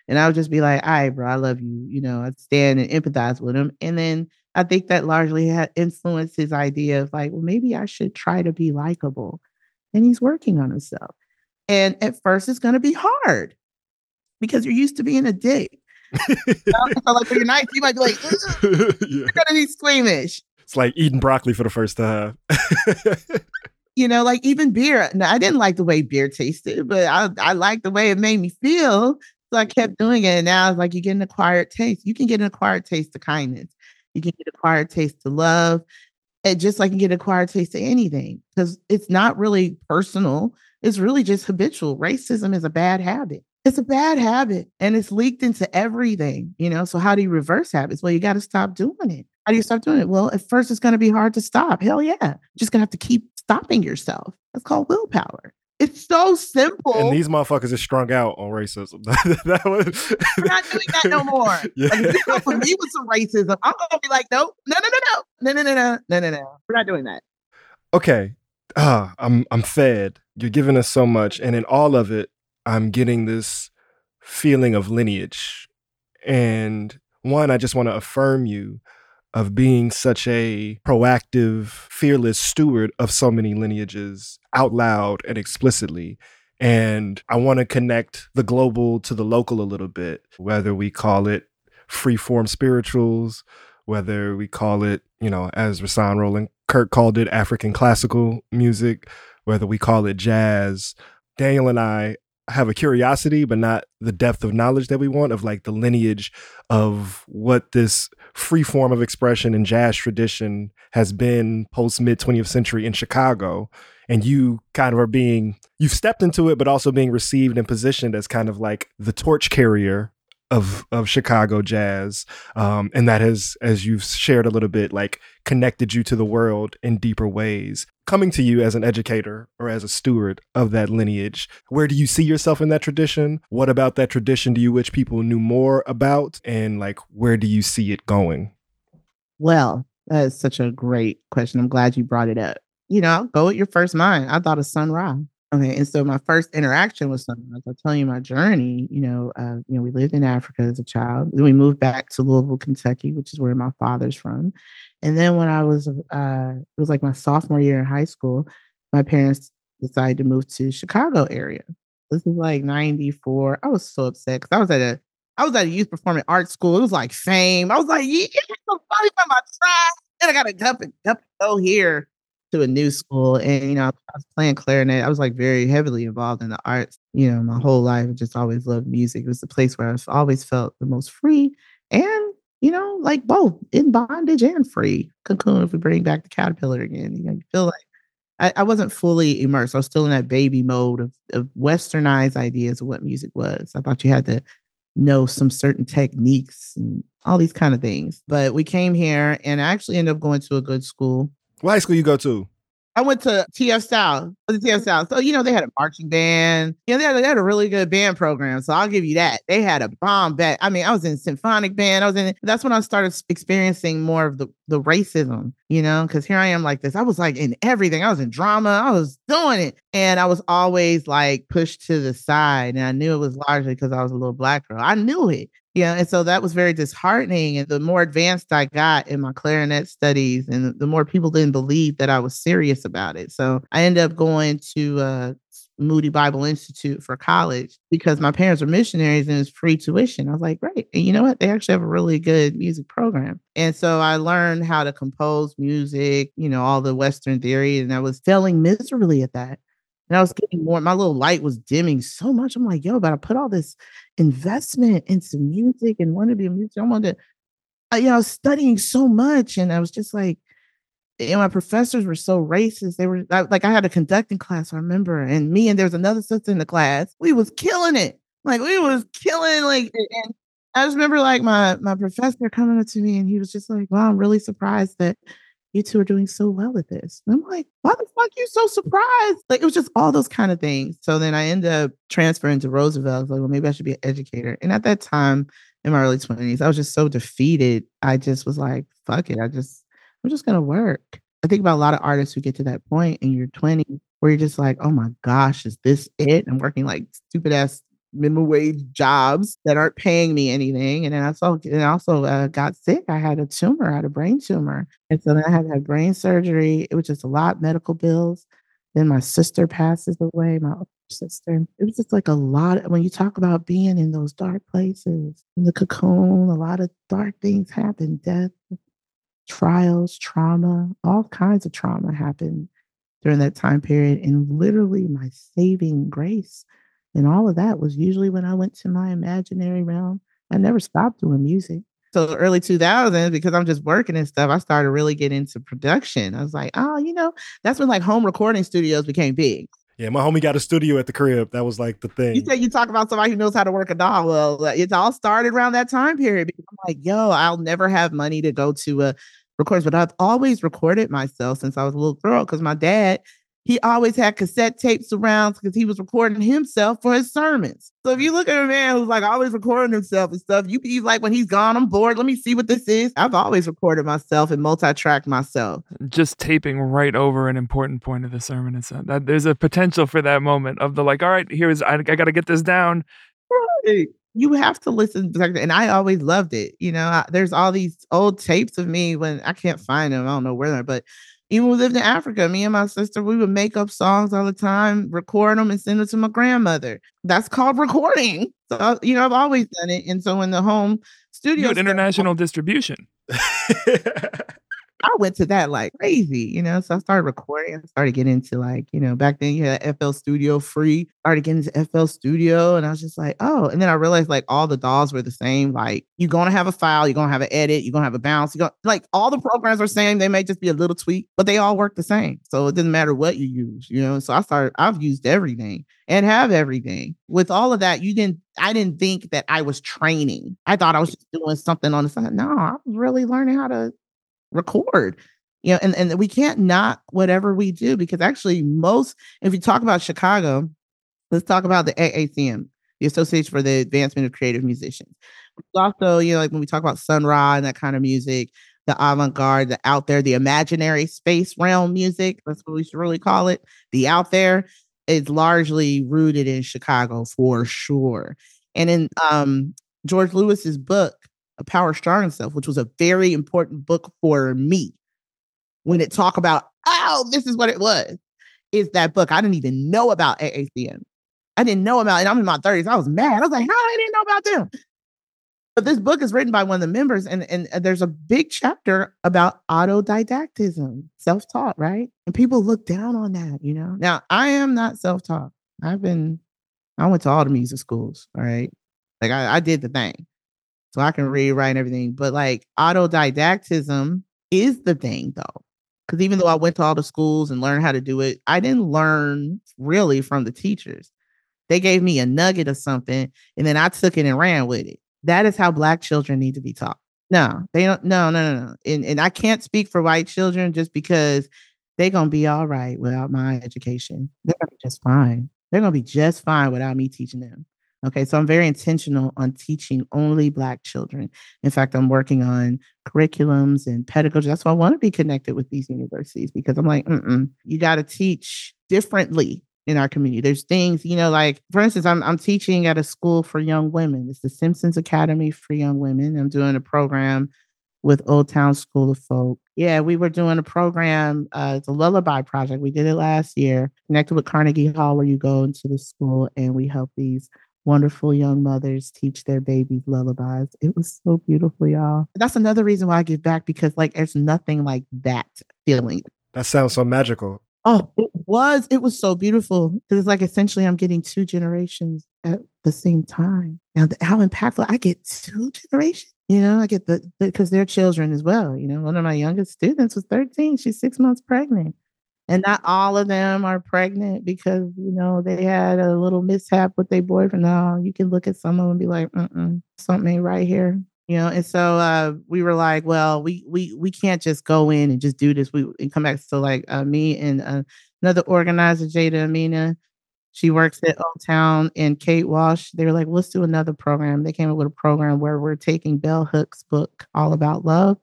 And I would just be like, all right, bro, I love you. You know, I'd stand and empathize with him. And then I think that largely had influenced his idea of like, well, maybe I should try to be likable. And he's working on himself. And at first it's going to be hard because you're used to being a dick. So like when you're nice, you might be like, yeah. You're going to be squeamish. It's like eating broccoli for the first time. You know, like even beer. Now, I didn't like the way beer tasted, but I, I liked the way it made me feel. So I kept doing it. And now it's like you get an acquired taste. You can get an acquired taste to kindness. You can get an acquired taste to love. And just like you get an acquired taste to anything. Because it's not really personal. It's really just habitual. Racism is a bad habit. It's a bad habit. And it's leaked into everything. You know, so how do you reverse habits? Well, you got to stop doing it. How do you stop doing it? Well, at first it's going to be hard to stop. Hell yeah. You're just going to have to keep stopping yourself. That's called willpower. It's so simple. And these motherfuckers are strung out on racism. that was, We're not doing that no more. Yeah. Like, if you come for me with some racism, I'm going to be like, nope, no, no, no, no, no, no, no, no, no, no. We're not doing that. Okay. Uh, I'm I'm fed. You're giving us so much. And in all of it, I'm getting this feeling of lineage. And one, I just want to affirm you of being such a proactive, fearless steward of so many lineages out loud and explicitly. And I want to connect the global to the local a little bit, whether we call it freeform spirituals, whether we call it, you know, as Rahsaan Roland Kirk called it, African classical music, whether we call it jazz. Daniel and I have a curiosity, but not the depth of knowledge that we want of like the lineage of what this free form of expression in jazz tradition has been post mid twentieth century in Chicago. And you kind of are being, you've stepped into it, but also being received and positioned as kind of like the torch carrier of of Chicago jazz. Um, and that has, as you've shared a little bit, like connected you to the world in deeper ways. Coming to you as an educator or as a steward of that lineage, where do you see yourself in that tradition? What about that tradition do you wish people knew more about? And like, where do you see it going? Well, that is such a great question. I'm glad you brought it up. You know, go with your first mind. I thought of Sun Ra. Okay, and so my first interaction with Sun Ra, I'll tell you my journey. You know, uh, you know, we lived in Africa as a child. Then we moved back to Louisville, Kentucky, which is where my father's from. And then when I was, uh, it was like my sophomore year in high school, my parents decided to move to Chicago area. This was like ninety-four. I was so upset because I was at a, I was at a youth performing arts school. It was like fame. I was like, yeah, I'm probably by my trash. And I got to up and up and go here to a new school. And, you know, I was playing clarinet. I was like very heavily involved in the arts, you know, my whole life. I just always loved music. It was the place where I always felt the most free and, you know, like both in bondage and free. Cocoon, if we bring back the caterpillar again, you know, you feel like I, I wasn't fully immersed. I was still in that baby mode of, of westernized ideas of what music was. I thought you had to know some certain techniques and all these kind of things. But we came here and I actually ended up going to a good school. What high school you go to? I went to T F South. I was at T F South. So, you know, they had a marching band. You know, they had, they had a really good band program. So I'll give you that. They had a bomb band. I mean, I was in symphonic band. I was in, that's when I started experiencing more of the, the racism, you know, because here I am like this. I was like in everything. I was in drama. I was doing it. And I was always like pushed to the side. And I knew it was largely because I was a little Black girl. I knew it. Yeah. And so that was very disheartening. And the more advanced I got in my clarinet studies and the more people didn't believe that I was serious about it. So I ended up going to uh, Moody Bible Institute for college because my parents were missionaries and it was free tuition. I was like, great. And you know what? They actually have a really good music program. And so I learned how to compose music, you know, all the Western theory. And I was failing miserably at that. And I was getting more, my little light was dimming so much. I'm like, yo, but I put all this investment into music and wanted to be a musician. I wanted to, uh, you know, I was studying so much. And I was just like, and my professors were so racist. They were like, I had a conducting class, I remember. And me and there was another sister in the class. We was killing it. Like we was killing like, and I just remember like my, my professor coming up to me and he was just like, wow, I'm really surprised that you two are doing so well at this. And I'm like, why the fuck are you so surprised? Like, it was just all those kind of things. So then I ended up transferring to Roosevelt. I was like, well, maybe I should be an educator. And at that time, in my early twenties, I was just so defeated. I just was like, fuck it. I just, I'm just going to work. I think about a lot of artists who get to that point in your twenties where you're just like, oh my gosh, is this it? I'm working like stupid ass minimum wage jobs that aren't paying me anything. And then I also, and I also uh, got sick. I had a tumor, I had a brain tumor. And so then I had to have brain surgery. It was just a lot, medical bills. Then my sister passes away, my older sister. It was just like a lot. When you talk about being in those dark places, in the cocoon, a lot of dark things happen, death, trials, trauma, all kinds of trauma happened during that time period. And literally my saving grace and all of that was usually when I went to my imaginary realm. I never stopped doing music. So the early two thousands, because I'm just working and stuff, I started really getting into production. I was like, oh, you know, that's when like home recording studios became big. Yeah, my homie got a studio at the crib. That was like the thing. You said you talk about somebody who knows how to work a D A W. Well, it all started around that time period. Because I'm like, yo, I'll never have money to go to a record, but I've always recorded myself since I was a little girl because my dad, he always had cassette tapes around because he was recording himself for his sermons. So if you look at a man who's like always recording himself and stuff, you be like, when he's gone, I'm bored. Let me see what this is. I've always recorded myself and multi-tracked myself. Just taping right over an important point of the sermon. It's a, that there's a potential for that moment of the like, all right, here's, I, I got to get this down. Right. You have to listen to, and I always loved it. You know, I, there's all these old tapes of me when I can't find them. I don't know where they're, but even when we lived in Africa, me and my sister, we would make up songs all the time, record them and send them to my grandmother. That's called recording. So, you know, I've always done it. And so in the home studio, you had international distribution. I went to that like crazy, you know, so I started recording. I started getting into like, you know, back then you had F L Studio free, started getting into F L Studio. And I was just like, oh, and then I realized like all the D A Ws were the same. Like you're going to have a file, you're going to have an edit, you're going to have a bounce. You're gonna, like all the programs are same. They may just be a little tweak, but they all work the same. So it doesn't matter what you use, you know? So I started, I've used everything and have everything. With all of that, you didn't, I didn't think that I was training. I thought I was just doing something on the side. No, I was really learning how to record, you know, and, and we can't knock whatever we do because actually most, if you talk about Chicago, let's talk about the A A C M, the Association for the Advancement of Creative Musicians. Also, you know, like when we talk about Sun Ra and that kind of music, the avant-garde, the out there, the imaginary space realm music, that's what we should really call it. The out there is largely rooted in Chicago for sure. And in um, George Lewis's book, A Power Strong Itself, which was a very important book for me. When it talk about, oh, this is what it was, is that book. I didn't even know about A A C M. I didn't know about it. I'm in my thirties. I was mad. I was like, how I didn't know about them? But this book is written by one of the members, and, and there's a big chapter about autodidactism, self-taught, right? And people look down on that, you know? Now, I am not self-taught. I've been, I went to all the music schools, all right? Like, I, I did the thing. So I can read, write, and everything. But like autodidactism is the thing though. Because even though I went to all the schools and learned how to do it, I didn't learn really from the teachers. They gave me a nugget of something and then I took it and ran with it. That is how Black children need to be taught. No, they don't. No, no, no, no. And, and I can't speak for white children just because they're going to be all right without my education. They're going to be just fine. They're going to be just fine without me teaching them. Okay, so I'm very intentional on teaching only Black children. In fact, I'm working on curriculums and pedagogy. That's why I want to be connected with these universities because I'm like, mm-mm, you got to teach differently in our community. There's things, you know, like, for instance, I'm I'm teaching at a school for young women. It's the Simpsons Academy for Young Women. I'm doing a program with Old Town School of Folk. Yeah, we were doing a program, uh, it's a lullaby project. We did it last year, connected with Carnegie Hall, where you go into the school and we help these wonderful young mothers teach their babies lullabies. It was so beautiful, y'all. That's another reason why I give back, because like there's nothing like that feeling. That sounds so magical. Oh, it was. It was so beautiful. Because it's like essentially I'm getting two generations at the same time. Now, how impactful. I get two generations. You know, I get the, because they're children as well. You know, one of my youngest students was thirteen. She's six months pregnant. And not all of them are pregnant because, you know, they had a little mishap with their boyfriend. No, you can look at some of them and be like, mm-mm, something ain't right here. You know, and so uh, we were like, well, we we we can't just go in and just do this. We and come back. So like uh, me and uh, another organizer, Jada Amina, she works at Old Town, and Kate Walsh. They were like, let's do another program. They came up with a program where we're taking Bell Hooks' book, All About Love,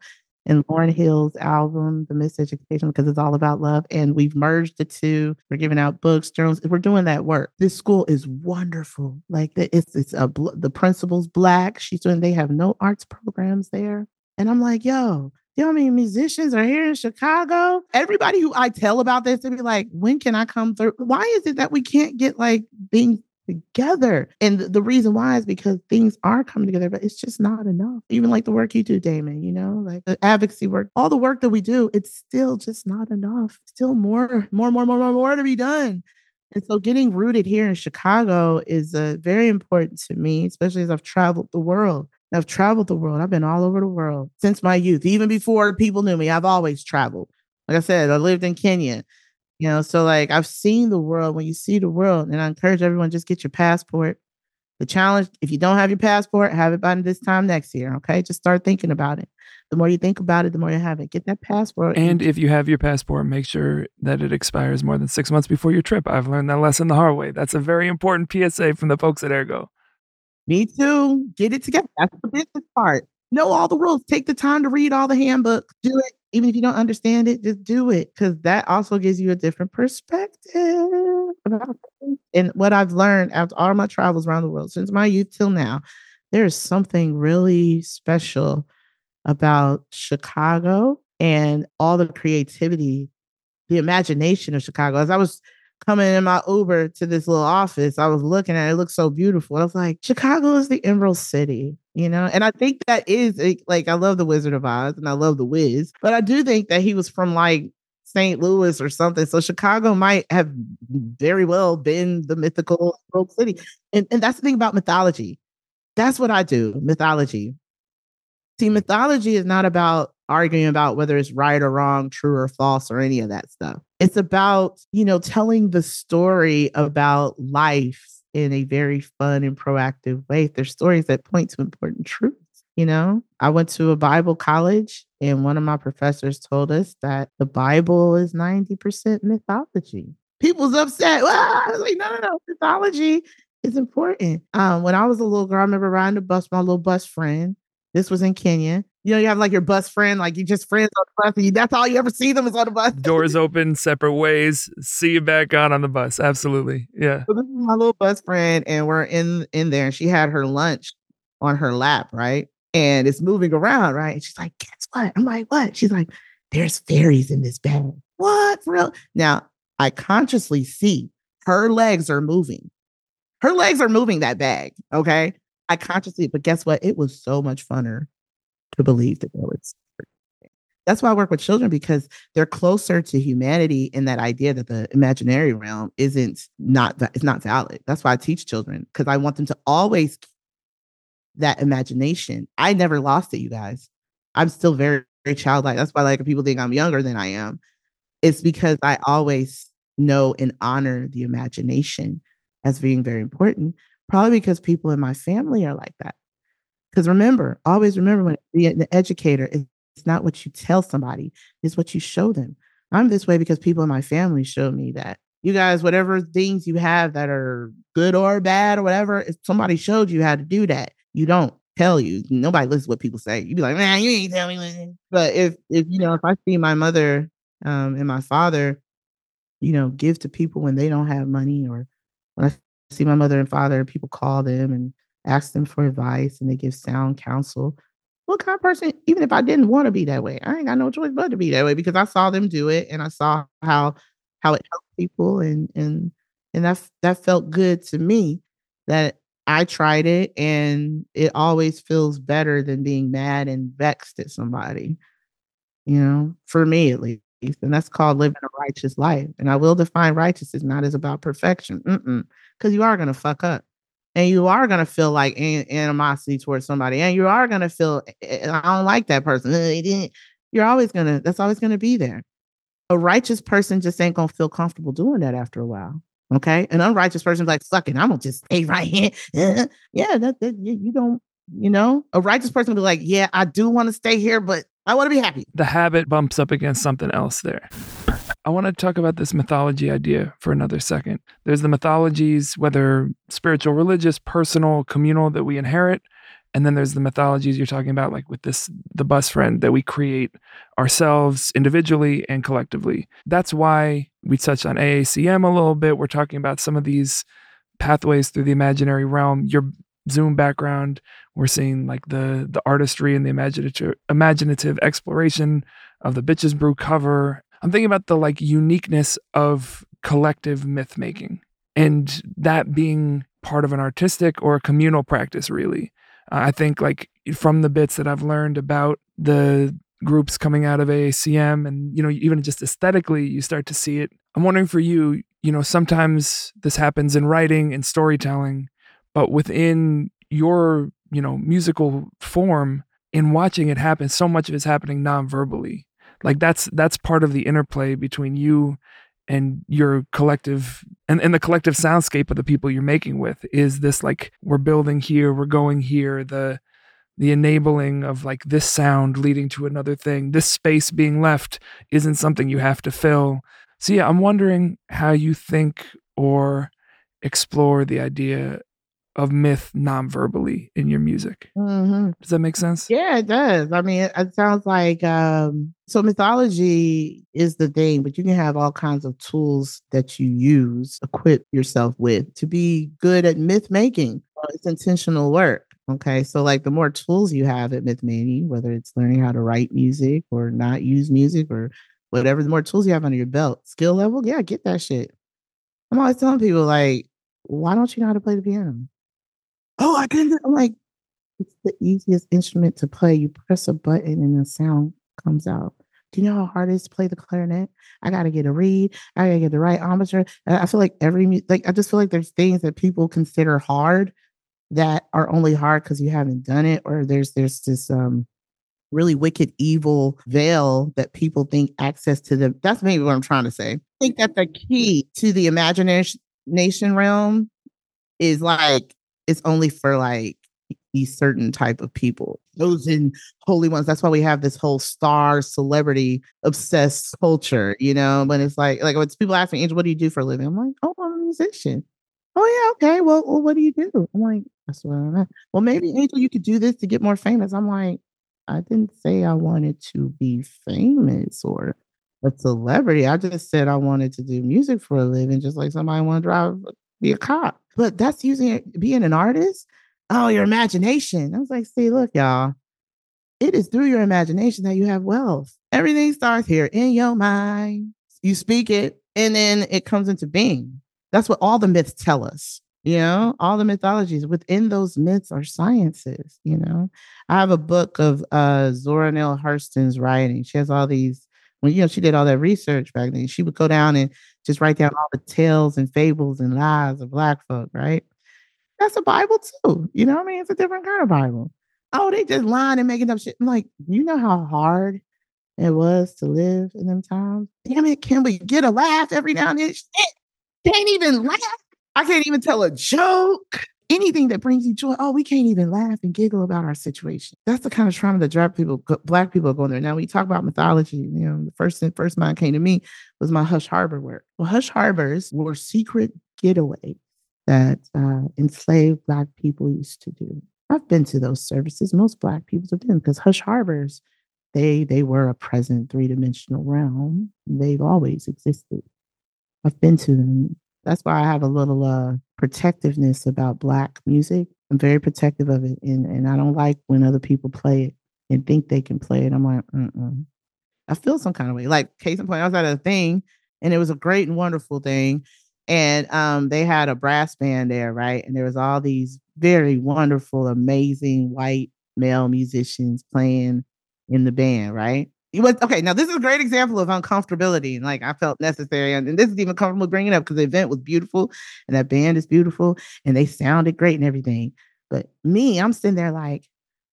and Lauryn Hill's album, The Miseducation, because it's all about love. And we've merged the two. We're giving out books, journals. We're doing that work. This school is wonderful. Like it's it's a the principal's Black. She's doing. They have no arts programs there, and I'm like, yo. You know how many musicians are here in Chicago? Everybody who I tell about this, they be like, when can I come through? Why is it that we can't get like things together? And th- the reason why is because things are coming together, but it's just not enough. Even like the work you do, Damon, you know, like the advocacy work, all the work that we do, it's still just not enough. Still more, more, more, more, more, more to be done. And so getting rooted here in Chicago is uh, very important to me, especially as I've traveled the world. I've traveled the world. I've been all over the world since my youth. Even before people knew me, I've always traveled. Like I said, I lived in Kenya, you know, so like I've seen the world. When you see the world, and I encourage everyone, just get your passport. The challenge, if you don't have your passport, have it by this time next year, okay? Just start thinking about it. The more you think about it, the more you have it. Get that passport. And if you have your passport, make sure that it expires more than six months before your trip. I've learned that lesson the hard way. That's a very important P S A from the folks at Ergo. Me too. Get it together. That's the business part. Know all the rules. Take the time to read all the handbooks. Do it. Even if you don't understand it, just do it. Because that also gives you a different perspective about things. And what I've learned after all my travels around the world, since my youth till now, there is something really special about Chicago and all the creativity, the imagination of Chicago. As I was coming in my Uber to this little office, I was looking at it, it looked so beautiful. I was like, Chicago is the Emerald City, you know? And I think that is like, I love the Wizard of Oz and I love the Wiz, but I do think that he was from like Saint Louis or something. So Chicago might have very well been the mythical Emerald City. And, and that's the thing about mythology. That's what I do, mythology. See, mythology is not about arguing about whether it's right or wrong, true or false, or any of that stuff. It's about, you know, telling the story about life in a very fun and proactive way. There's stories that point to important truths. You know, I went to a Bible college and one of my professors told us that the Bible is ninety percent mythology. People's upset. Ah! I was like, no, no, no. Mythology is important. Um, when I was a little girl, I remember riding the bus with my little bus friend. This was in Kenya. You know, you have like your bus friend, like you just friends on the bus, and you, that's all you ever see them is on the bus. Doors open, separate ways. See you back on on the bus. Absolutely, yeah. So this is my little bus friend, and we're in in there, and she had her lunch on her lap, right? And it's moving around, right? And she's like, "Guess what?" I'm like, "What?" She's like, "There's fairies in this bag." What? For real? Now I consciously see her legs are moving. Her legs are moving that bag. Okay, I consciously, but guess what? It was so much funner to believe that there was. That's why I work with children, because they're closer to humanity in that idea that the imaginary realm isn't not it's not valid. That's why I teach children, because I want them to always keep that imagination. I never lost it, you guys. I'm still very, very childlike. That's why like people think I'm younger than I am. It's because I always know and honor the imagination as being very important. Probably because people in my family are like that. Because remember, always remember, when being an educator, it's not what you tell somebody, it's what you show them. I'm this way because people in my family showed me that. You guys, whatever things you have that are good or bad or whatever, if somebody showed you how to do that, you don't tell you. Nobody listens to what people say. You be like, man, you ain't tell me what. But if, if you know, if I see my mother um, and my father, you know, give to people when they don't have money, or when I see my mother and father, people call them and ask them for advice and they give sound counsel. What kind of person, even if I didn't want to be that way, I ain't got no choice but to be that way, because I saw them do it and I saw how how it helped people, and and and that that felt good to me, that I tried it, and it always feels better than being mad and vexed at somebody, you know, for me at least. And that's called living a righteous life. And I will define righteousness not as about perfection, because you are going to fuck up. And you are going to feel like an- animosity towards somebody. And you are going to feel, I don't like that person. You're always going to, that's always going to be there. A righteous person just ain't going to feel comfortable doing that after a while. Okay. An unrighteous person's like, fuck it, I'm going to just stay right here. yeah, that, that you, you don't, you know, a righteous person will be like, yeah, I do want to stay here, but I want to be happy. The habit bumps up against something else there. I want to talk about this mythology idea for another second. There's the mythologies, whether spiritual, religious, personal, communal, that we inherit. And then there's the mythologies you're talking about, like with this, the bus friend that we create ourselves individually and collectively. That's why we touched on A A C M a little bit. We're talking about some of these pathways through the imaginary realm. Your Zoom background, we're seeing like the the artistry and the imaginative imaginative exploration of the Bitches Brew cover. I'm thinking about the like uniqueness of collective myth making, and that being part of an artistic or a communal practice, really. Uh, I think like from the bits that I've learned about the groups coming out of A A C M and, you know, even just aesthetically, you start to see it. I'm wondering for you, you know, sometimes this happens in writing and storytelling, but within your, you know, musical form, in watching it happen, so much of it's happening non-verbally. Like that's that's part of the interplay between you and your collective and, and the collective soundscape of the people you're making with is this like, we're building here, we're going here, the the enabling of like this sound leading to another thing, this space being left isn't something you have to fill. So yeah, I'm wondering how you think or explore the idea of myth non-verbally in your music. Mm-hmm. Does that make sense? Yeah, it does. I mean, it, it sounds like, um, so mythology is the thing, but you can have all kinds of tools that you use, equip yourself with to be good at myth making. It's intentional work. Okay. So like the more tools you have at myth making, whether it's learning how to write music or not use music or whatever, the more tools you have under your belt, skill level, yeah, get that shit. I'm always telling people like, why don't you know how to play the piano? Oh, I didn't. I'm like, it's the easiest instrument to play. You press a button and the sound comes out. Do you know how hard it is to play the clarinet? I got to get a reed. I got to get the right embouchure. I feel like every, like, I just feel like there's things that people consider hard that are only hard because you haven't done it. Or there's, there's this um, really wicked, evil veil that people think access to them. That's maybe what I'm trying to say. I think that the key to the imagination realm is like, it's only for like these certain type of people, those in holy ones. That's why we have this whole star celebrity obsessed culture, you know. But it's like, like when people ask me, Angel, what do you do for a living? I'm like, oh, I'm a musician. Oh yeah, okay. Well, well what do you do? I'm like, that's what I'm at. Well, maybe Angel, you could do this to get more famous. I'm like, I didn't say I wanted to be famous or a celebrity. I just said I wanted to do music for a living, just like somebody want to drive, be a cop. But that's using it, being an artist. Oh, your imagination. I was like, see, look, y'all, it is through your imagination that you have wealth. Everything starts here in your mind. You speak it, and then it comes into being. That's what all the myths tell us. You know, all the mythologies within those myths are sciences. You know, I have a book of uh, Zora Neale Hurston's writing. She has all these. When, you know, she did all that research back then, she would go down and just write down all the tales and fables and lies of Black folk, right? That's a Bible too. You know what I mean? It's a different kind of Bible. Oh, they just lying and making up shit. I'm like, you know how hard it was to live in them times? Damn it, can we get a laugh every now and then? Shit, can't even laugh. I can't even tell a joke. Anything that brings you joy. Oh, we can't even laugh and giggle about our situation. That's the kind of trauma that Black people, Black people are going there. Now, we talk about mythology. You know, the first thing, first mind came to me was my Hush Harbor work. Well, Hush Harbors were secret getaways that uh, enslaved Black people used to do. I've been to those services. Most Black people have been, because Hush Harbors, they they were a present three-dimensional realm. They've always existed. I've been to them. That's why I have a little uh, protectiveness about Black music. I'm very protective of it. And, and I don't like when other people play it and think they can play it. I'm like, mm-mm. I feel some kind of way. Like, case in point, I was at a thing and it was a great and wonderful thing. And um, they had a brass band there, right? And there was all these very wonderful, amazing white male musicians playing in the band, right? It was, okay, now this is a great example of uncomfortability. And like, I felt necessary. And, and this is even comfortable bringing it up because the event was beautiful and that band is beautiful and they sounded great and everything. But me, I'm sitting there like,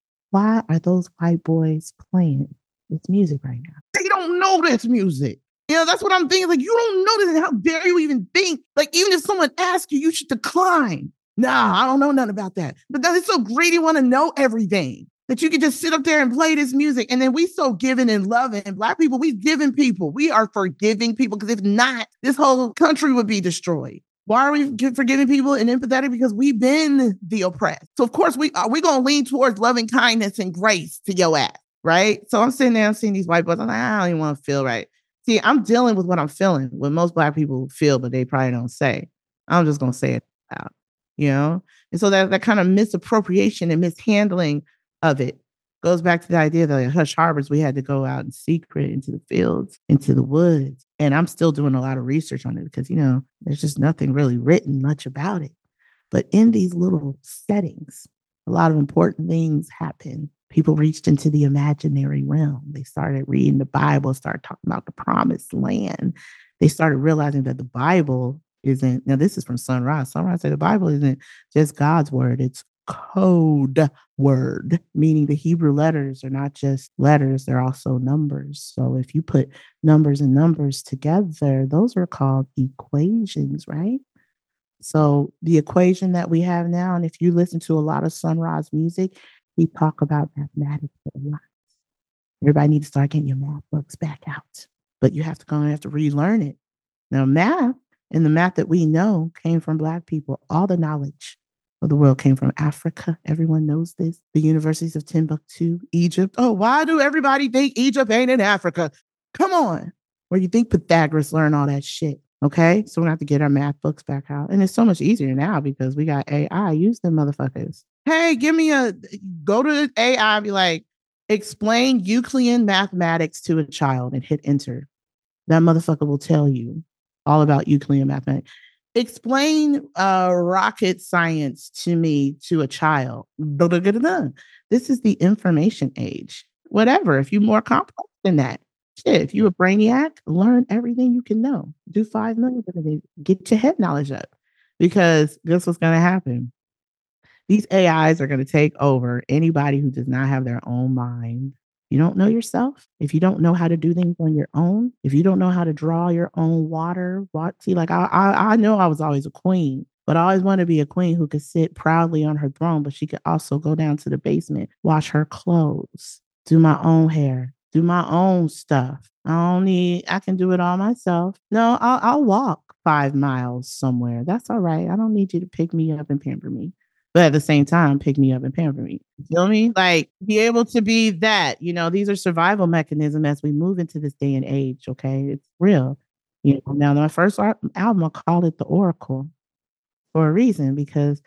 why are those white boys playing this music right now? They don't know this music. You know, that's what I'm thinking. Like, you don't know this. How dare you even think? Like, even if someone asks you, you should decline. Nah, I don't know nothing about that. But then it's so great you want to know everything. That you can just sit up there and play this music. And then we so giving and loving. And Black people, we giving people. We are forgiving people. Because if not, this whole country would be destroyed. Why are we forgiving people and empathetic? Because we've been the oppressed. So of course we are we gonna lean towards loving kindness and grace to your ass, right? So I'm sitting there, I'm seeing these white boys. I'm like, I don't even want to feel right. See, I'm dealing with what I'm feeling, what most Black people feel, but they probably don't say. I'm just gonna say it out, you know. And so that that kind of misappropriation and mishandling of it goes back to the idea that like Hush Harbors, we had to go out in secret into the fields, into the woods. And I'm still doing a lot of research on it because, you know, there's just nothing really written much about it. But in these little settings, a lot of important things happen. People reached into the imaginary realm. They started reading the Bible, started talking about the promised land. They started realizing that the Bible isn't, now this is from Sunrise. Sunrise said the Bible isn't just God's word. It's code word, meaning the Hebrew letters are not just letters, they're also numbers. So if you put numbers and numbers together, those are called equations, right? So the equation that we have now, and if you listen to a lot of Sunrise music, we talk about mathematics a lot. Everybody needs to start getting your math books back out, but you have to go and have to relearn it. Now, math and the math that we know came from Black people. All the knowledge of the world came from Africa. Everyone knows this. The universities of Timbuktu, Egypt. Oh, why do everybody think Egypt ain't in Africa? Come on. Where you think Pythagoras learned all that shit? Okay, so we're gonna have to get our math books back out. And it's so much easier now because we got A I. Use them motherfuckers. Hey, give me a, go to A I, be like, explain Euclidean mathematics to a child and hit enter. That motherfucker will tell you all about Euclidean mathematics. Explain uh, rocket science to me, to a child. This is the information age. Whatever, if you're more complex than that. Shit, if you're a brainiac, learn everything you can know. Do five million of it. Get your head knowledge up. Because guess what's going to happen? These A Is are going to take over anybody who does not have their own mind. You don't know yourself. If you don't know how to do things on your own, if you don't know how to draw your own water, what? See, like I, I, I know I was always a queen, but I always wanted to be a queen who could sit proudly on her throne, but she could also go down to the basement, wash her clothes, do my own hair, do my own stuff. I don't need, I can do it all myself. No, I'll, I'll walk five miles somewhere. That's all right. I don't need you to pick me up and pamper me. But at the same time, pick me up and pamper me. You feel me? Like, be able to be that. You know, these are survival mechanisms as we move into this day and age, okay? It's real. You know, now, my first album, I called it The Oracle for a reason, because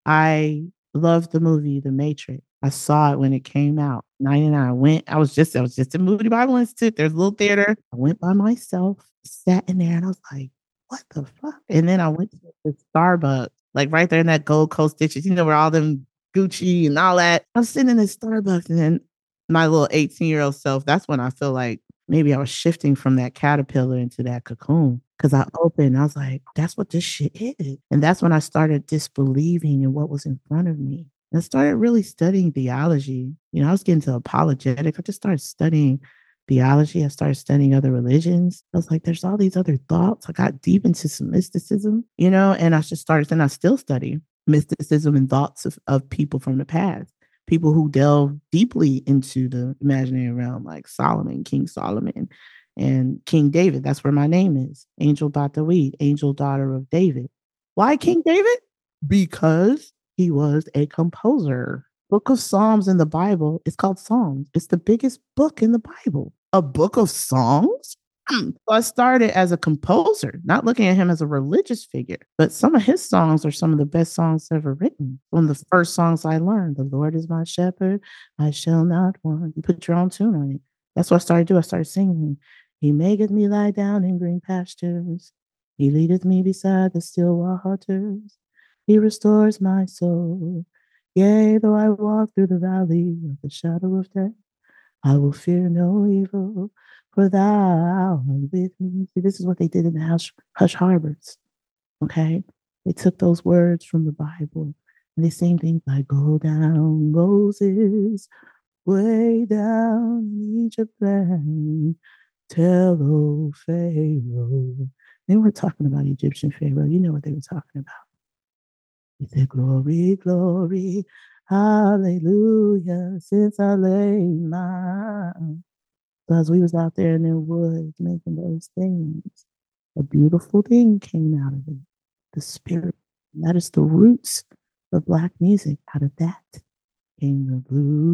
I loved the movie The Matrix. I saw it when it came out. ninety-nine. I went, I was just, I was just in Moody Bible Institute. There's a little theater. I went by myself, sat in there, and I was like, what the fuck? And then I went to the Starbucks, like right there in that Gold Coast ditches, you know, where all them Gucci and all that. I'm sitting in this Starbucks, and then my little eighteen-year-old self, that's when I feel like maybe I was shifting from that caterpillar into that cocoon. Because I opened, I was like, that's what this shit is. And that's when I started disbelieving in what was in front of me. And I started really studying theology. You know, I was getting to apologetics. I just started studying theology. I started studying other religions. I was like, there's all these other thoughts. I got deep into some mysticism, you know, and I just started, and I still study mysticism and thoughts of, of people from the past, people who delve deeply into the imaginary realm, like Solomon, King Solomon, and King David. That's where my name is. Angel Bataweed, angel daughter of David. Why King David? Because he was a composer. Book of Psalms in the Bible is called Psalms. It's the biggest book in the Bible. A book of songs? So I started as a composer, not looking at him as a religious figure, but some of his songs are some of the best songs ever written. One of the first songs I learned, the Lord is my shepherd, I shall not want. You put your own tune on it. That's what I started to do. I started singing. He maketh me lie down in green pastures. He leadeth me beside the still waters. He restores my soul. Yea, though I walk through the valley of the shadow of death, I will fear no evil, for thou art with me. See, this is what they did in the Hush, Hush Harbors, okay? They took those words from the Bible, and they sing things like, go down, Moses, way down in Egypt land, tell old Pharaoh. They weren't talking about Egyptian Pharaoh. You know what they were talking about. He said, glory, glory, hallelujah, since I laid my... Because we was out there in the woods making those things. A beautiful thing came out of it. the spirit. And that is the roots of Black music. Out of that came the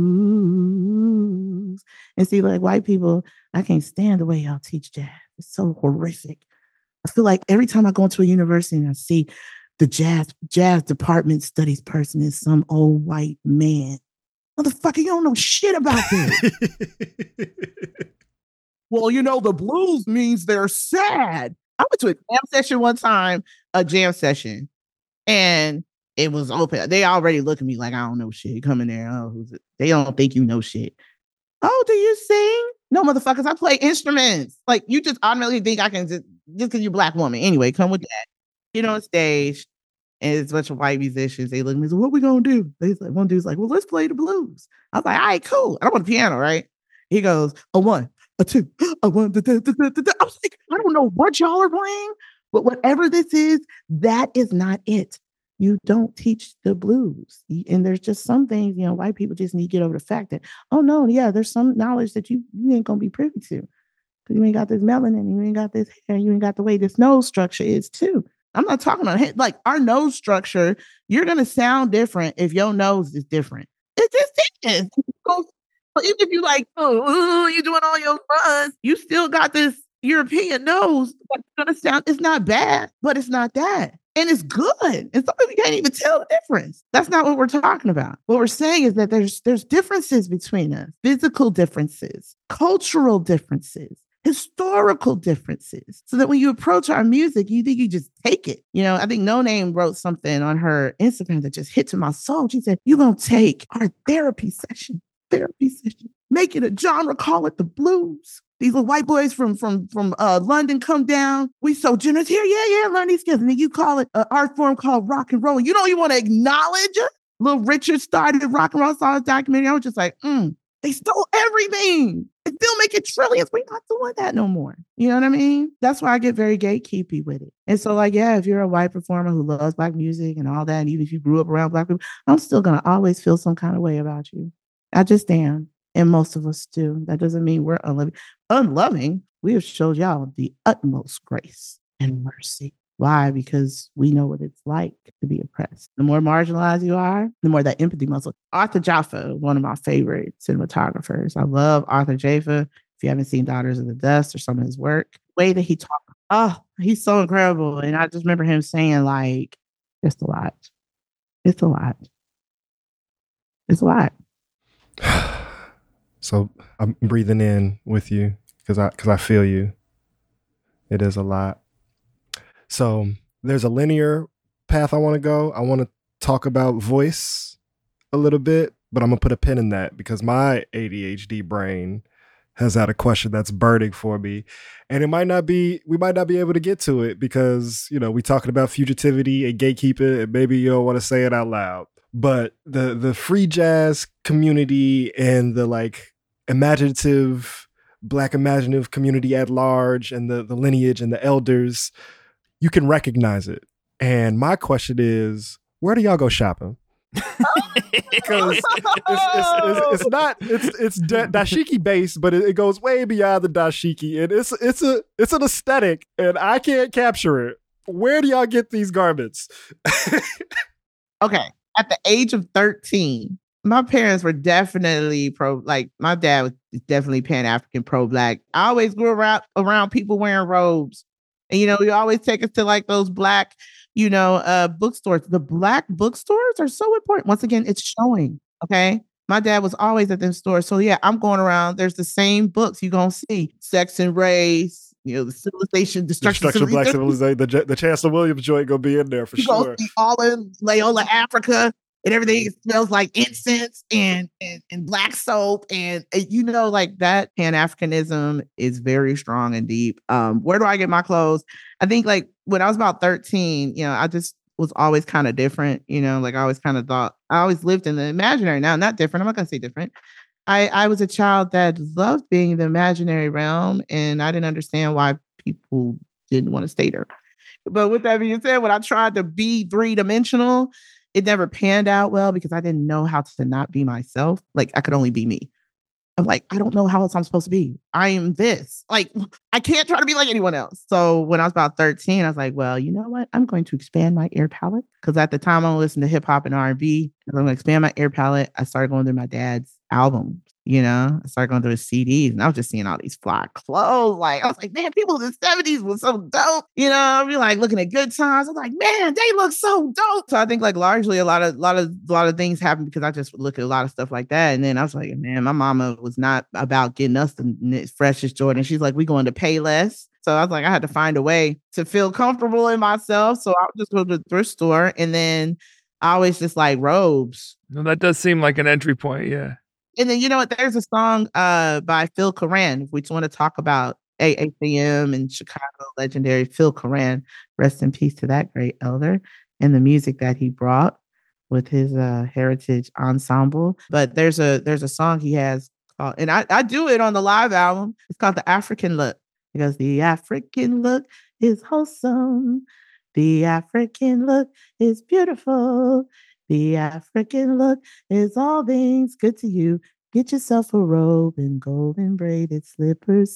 blues. And see, like white people, I can't stand the way y'all teach jazz. It's so horrific. I feel like every time I go into a university and I see the jazz jazz department studies person is some old white man. Motherfucker, you don't know shit about this. Well, you know, the blues means they're sad. I went to a jam session one time, a jam session, and it was open. They already look at me like I don't know shit. Come in there. Oh, who's it? They don't think you know shit. Oh, do you sing? No, motherfuckers, I play instruments. Like, you just automatically think I can just, just because you're a Black woman. Anyway, come with that. Get on stage, and it's a bunch of white musicians. They look at me and say, what we gonna do? They like, one dude's like, well, let's play the blues. I was like, all right, cool. I don't want a piano, right? He goes, a one, a two, a one, da, da, da, da, da. I was like, I don't know what y'all are playing, but whatever this is, that is not it. You don't teach the blues. And there's just some things, you know, white people just need to get over the fact that, oh no, yeah, there's some knowledge that you, you ain't gonna be privy to. Because you ain't got this melanin, you ain't got this hair, you ain't got the way this nose structure is too. I'm not talking about head, like our nose structure, you're gonna sound different if your nose is different. It just is. But even if you like, oh, you doing all your runs, you still got this European nose that's gonna sound, it's not bad, but it's not that. And it's good. And some people can't even tell the difference. That's not what we're talking about. What we're saying is that there's there's differences between us, physical differences, cultural differences, historical differences. So that when you approach our music, you think you just take it. You know, I think No Name wrote something on her Instagram that just hit to my soul. She said, you're going to take our therapy session, therapy session, make it a genre, call it the blues. These little white boys from from from uh, London come down. We so generous here. Yeah, yeah, learn these skills. And then you call it an art form called rock and roll. You don't even want to acknowledge it. Little Richard started rock and roll, saw his documentary. I was just like, mm, they stole everything. They still making trillions. We're not doing that no more. You know what I mean? That's why I get very gatekeepy with it. And so like, yeah, if you're a white performer who loves Black music and all that, and even if you grew up around Black people, I'm still going to always feel some kind of way about you. I just am. And most of us do. That doesn't mean we're unloving. Unloving, we have showed y'all the utmost grace and mercy. Why? Because we know what it's like to be oppressed. The more marginalized you are, the more that empathy muscle. Arthur Jaffa, one of my favorite cinematographers. I love Arthur Jaffa. If you haven't seen Daughters of the Dust or some of his work, the way that he talks, oh, he's so incredible. And I just remember him saying, like, it's a lot. It's a lot. It's a lot. So I'm breathing in with you because I because I feel you. It is a lot. So there's a linear path I want to go. I want to talk about voice a little bit, but I'm gonna put a pin in that because my A D H D brain has had a question that's burning for me, and it might not be. We might not be able to get to it because you know we talking about fugitivity and gatekeeping, and maybe you don't want to say it out loud. But the the free jazz community and the like imaginative Black imaginative community at large and the, the lineage and the elders, you can recognize it. And my question is, where do y'all go shopping? Because it's, it's, it's, it's not it's it's da- dashiki based, but it, it goes way beyond the dashiki, and it's it's a it's an aesthetic, and I can't capture it. Where do y'all get these garments? Okay. At the age of thirteen, my parents were definitely pro, like my dad was definitely Pan-African, pro-Black. I always grew around, around people wearing robes. And, you know, you always take us to like those Black, you know, uh, bookstores. The Black bookstores are so important. Once again, it's showing, okay? My dad was always at them stores. So yeah, I'm going around. There's the same books you're going to see. Sex and Race. You know, the civilization, destruction, destruction of Black civilization. The, the Chancellor Williams joint gonna be in there for you sure. All in Loyola, Africa, and everything it smells like incense and, and and black soap, and you know, like that Pan-Africanism is very strong and deep. Um, where do I get my clothes? I think like when I was about thirteen, you know, I just was always kind of different. You know, like I always kind of thought I always lived in the imaginary. Now, not different. I'm not gonna say different. I, I was a child that loved being in the imaginary realm, and I didn't understand why people didn't want to stay there. But with that being said, when I tried to be three-dimensional, it never panned out well because I didn't know how to not be myself. Like I could only be me. I'm like, I don't know how else I'm supposed to be. I am this. Like, I can't try to be like anyone else. So when I was about thirteen, I was like, well, you know what? I'm going to expand my ear palette. Because at the time I listened to hip hop and R and B. I'm going to expand my ear palette. I started going through my dad's albums. You know, I started going through his C Ds and I was just seeing all these fly clothes. Like, I was like, man, people in the seventies was so dope. You know, I'd be like looking at Good Times. I was like, man, they look so dope. So I think like largely a lot of, lot of, a lot of things happened because I just would look at a lot of stuff like that. And then I was like, man, my mama was not about getting us the freshest Jordan. She's like, we going to pay less. So I was like, I had to find a way to feel comfortable in myself. So I would just go to the thrift store and then I always just like robes. No, that does seem like an entry point. Yeah. And then, you know what? There's a song uh, by Phil Coran. We just want to talk about A A C M and Chicago legendary Phil Coran. Rest in peace to that great elder and the music that he brought with his uh, heritage ensemble. But there's a there's a song he has called, and I, I do it on the live album. It's called The African Look. Because the African look is wholesome. The African look is beautiful. The African look is all things good to you. Get yourself a robe and golden braided slippers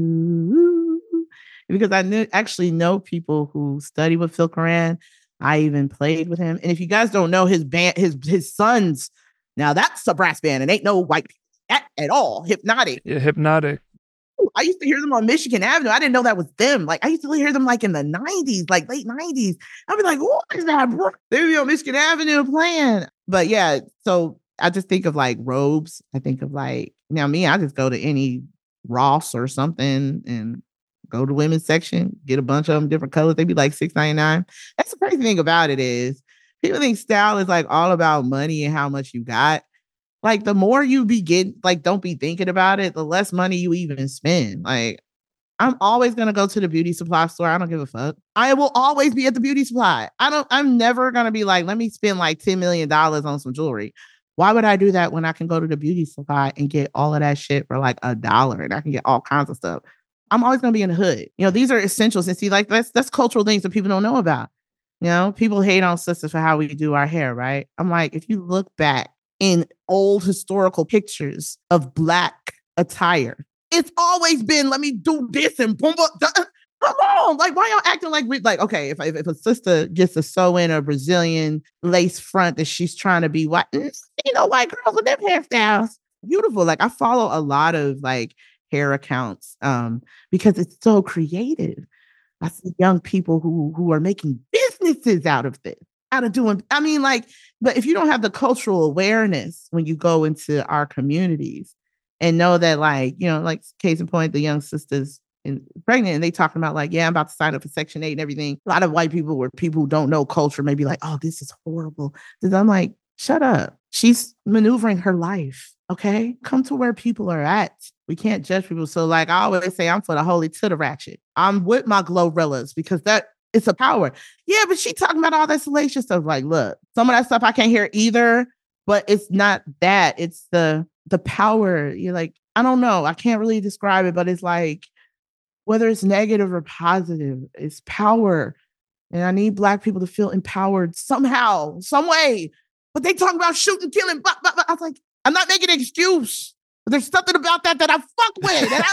too. Because I knew, actually know people who study with Phil Coran. I even played with him. And if you guys don't know his band, his his sons, now that's a brass band and ain't no white people at, at all. Hypnotic. Yeah, Hypnotic. I used to hear them on Michigan Avenue. I didn't know that was them. Like I used to hear them like in the nineties, like late nineties. I'd be like, what is that, bro? They would be on Michigan Avenue playing. But yeah, so I just think of like robes. I think of like, now me, I just go to any Ross or something and go to women's section, get a bunch of them different colors. They be like six ninety-nine. That's the crazy thing about it is people think style is like all about money and how much you got. Like the more you begin, like don't be thinking about it, the less money you even spend. Like I'm always going to go to the beauty supply store. I don't give a fuck. I will always be at the beauty supply. I don't, I'm never going to be like, let me spend like ten million dollars on some jewelry. Why would I do that when I can go to the beauty supply and get all of that shit for like a dollar and I can get all kinds of stuff? I'm always going to be in the hood. You know, these are essentials. And see, like that's, that's cultural things that people don't know about. You know, people hate on sisters for how we do our hair, right? I'm like, if you look back in old historical pictures of Black attire, it's always been, let me do this and boom, boom, duh. Come on. Like, why y'all acting like, we, like, okay, if, if, if a sister gets to sew in a Brazilian lace front that she's trying to be white, you know, white girls with them hairstyles, beautiful. Like, I follow a lot of like hair accounts um, because it's so creative. I see young people who who are making businesses out of this. Out of doing, I mean, like, but if you don't have the cultural awareness when you go into our communities and know that, like, you know, like case in point, the young sisters in pregnant and they talking about like, yeah, I'm about to sign up for Section eight and everything. A lot of white people or people who don't know culture may be like, oh, this is horrible. Because I'm like, shut up. She's maneuvering her life. Okay. Come to where people are at. We can't judge people. So like I always say, I'm for the holy to the ratchet. I'm with my Glorrillas because that it's a power. Yeah, but she talking about all that salacious stuff. Like, look, some of that stuff I can't hear either, but it's not that. It's the the power. You're like, I don't know. I can't really describe it, but it's like, whether it's negative or positive, it's power. And I need Black people to feel empowered somehow, some way. But they talk about shooting, killing, blah, blah, blah. I was like, I'm not making an excuse. But there's something about that that I fuck with, and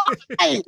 I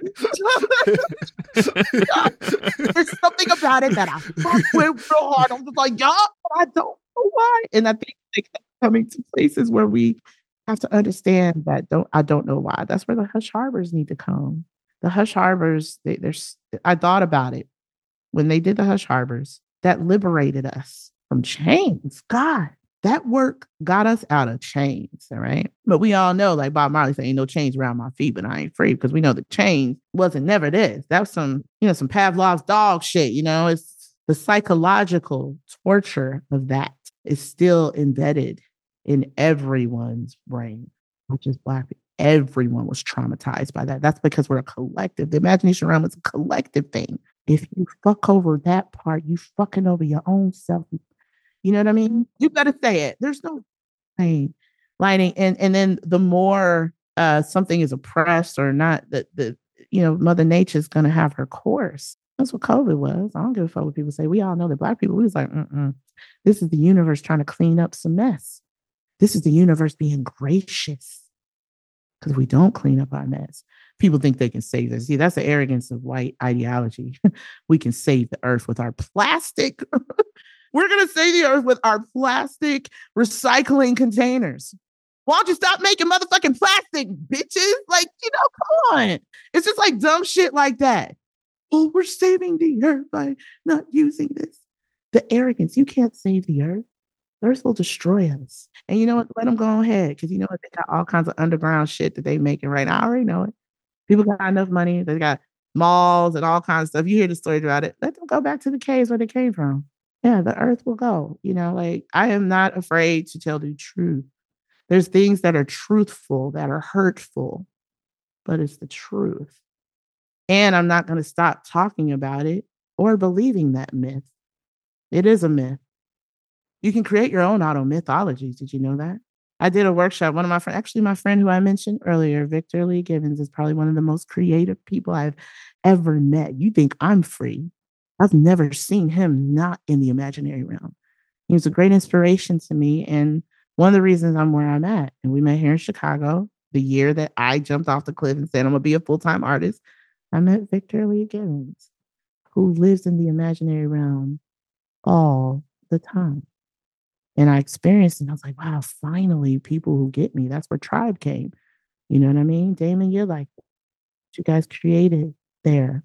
don't know why. There's something about it that I fuck with real hard. I'm just like, y'all, I don't know why. And I think they keep coming to places where we have to understand that don't I don't know why. That's where the hush harbors need to come. The hush harbors, they, there's. I thought about it when they did the hush harbors. That liberated us from chains. God. That work got us out of chains, all right? But we all know, like Bob Marley said, ain't no chains around my feet, but I ain't free, because we know the chains wasn't never this. That was some, you know, some Pavlov's dog shit, you know? It's the psychological torture of that is still embedded in everyone's brain, which is Black people. Everyone was traumatized by that. That's because we're a collective. The imagination realm is a collective thing. If you fuck over that part, you fucking over your own self. You know what I mean? You got to say it. There's no pain lighting. And, and then the more uh, something is oppressed or not, that the, you know, Mother Nature's going to have her course. That's what COVID was. I don't give a fuck what people say. We all know that Black people, we was like, mm-mm. This is the universe trying to clean up some mess. This is the universe being gracious. Because if we don't clean up our mess, people think they can save us. See, that's the arrogance of white ideology. We can save the earth with our plastic. We're going to save the earth with our plastic recycling containers. Why don't you stop making motherfucking plastic, bitches? Like, you know, come on. It's just like dumb shit like that. Oh, we're saving the earth by not using this. The arrogance. You can't save the earth. The earth will destroy us. And you know what? Let them go ahead. Because you know what? They got all kinds of underground shit that they making right now. I already know it. People got enough money. They got malls and all kinds of stuff. You hear the stories about it. Let them go back to the caves where they came from. Yeah, the earth will go. You know, like I am not afraid to tell the truth. There's things that are truthful, that are hurtful, but it's the truth. And I'm not going to stop talking about it or believing that myth. It is a myth. You can create your own auto mythologies. Did you know that? I did a workshop. One of my friends, actually my friend who I mentioned earlier, Victor Lee Givens, is probably one of the most creative people I've ever met. You think I'm free? I've never seen him not in the imaginary realm. He was a great inspiration to me. And one of the reasons I'm where I'm at. And we met here in Chicago the year that I jumped off the cliff and said, I'm going to be a full-time artist. I met Victor Lee Givens, who lives in the imaginary realm all the time. And I experienced it. And I was like, wow, finally, people who get me. That's where Tribe came. You know what I mean? Damon, you're like, what you guys created there.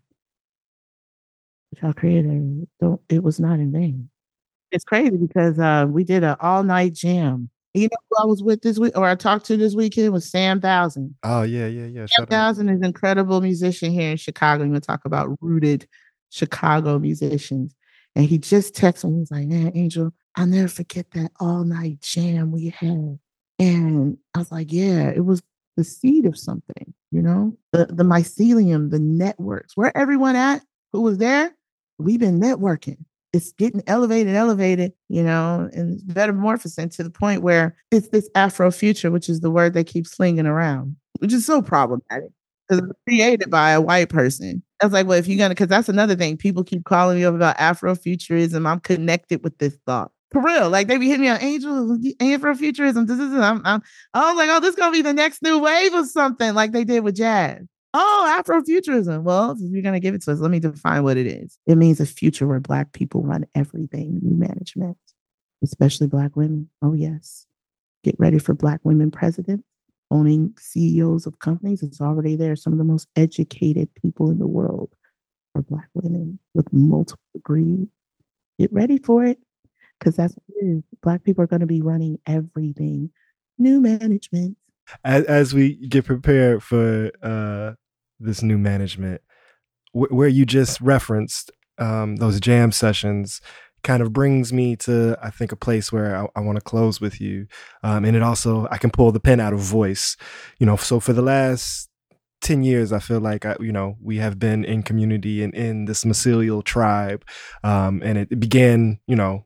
What y'all created, don't, it was not in vain. It's crazy because uh, we did an all-night jam. You know who I was with this week, or I talked to this weekend, was Sam Thousand. Oh, yeah, yeah, yeah. Sam Thousand is an incredible musician here in Chicago. You want to talk about rooted Chicago musicians. And he just texted me. He's like, man, Angel, I'll never forget that all-night jam we had. And I was like, yeah, it was the seed of something, you know? The, the mycelium, the networks. Where everyone at who was there, we've been networking. It's getting elevated, elevated, you know, and metamorphosing to the point where it's this Afrofuture, which is the word they keep slinging around, which is so problematic because it's created by a white person. I was like, well, if you're going to, because that's another thing. People keep calling me up about Afrofuturism. I'm connected with this thought. For real. Like they be hitting me on Angel, Afrofuturism. This is, I'm, I'm, I was like, oh, this is going to be the next new wave of something like they did with jazz. Oh, Afrofuturism. Well, if you're going to give it to us, let me define what it is. It means a future where Black people run everything, new management, especially Black women. Oh, yes. Get ready for Black women presidents, owning C E Os of companies. It's already there. Some of the most educated people in the world are Black women with multiple degrees. Get ready for it because that's what it is. Black people are going to be running everything, new management. As, as we get prepared for uh, this new management, wh- where you just referenced um, those jam sessions kind of brings me to, I think, a place where I, I want to close with you. Um, and it also, I can pull the pen out of voice, you know, so for the last ten years, I feel like, I, you know, we have been in community and in this mycelial tribe. Um, and it, it began, you know,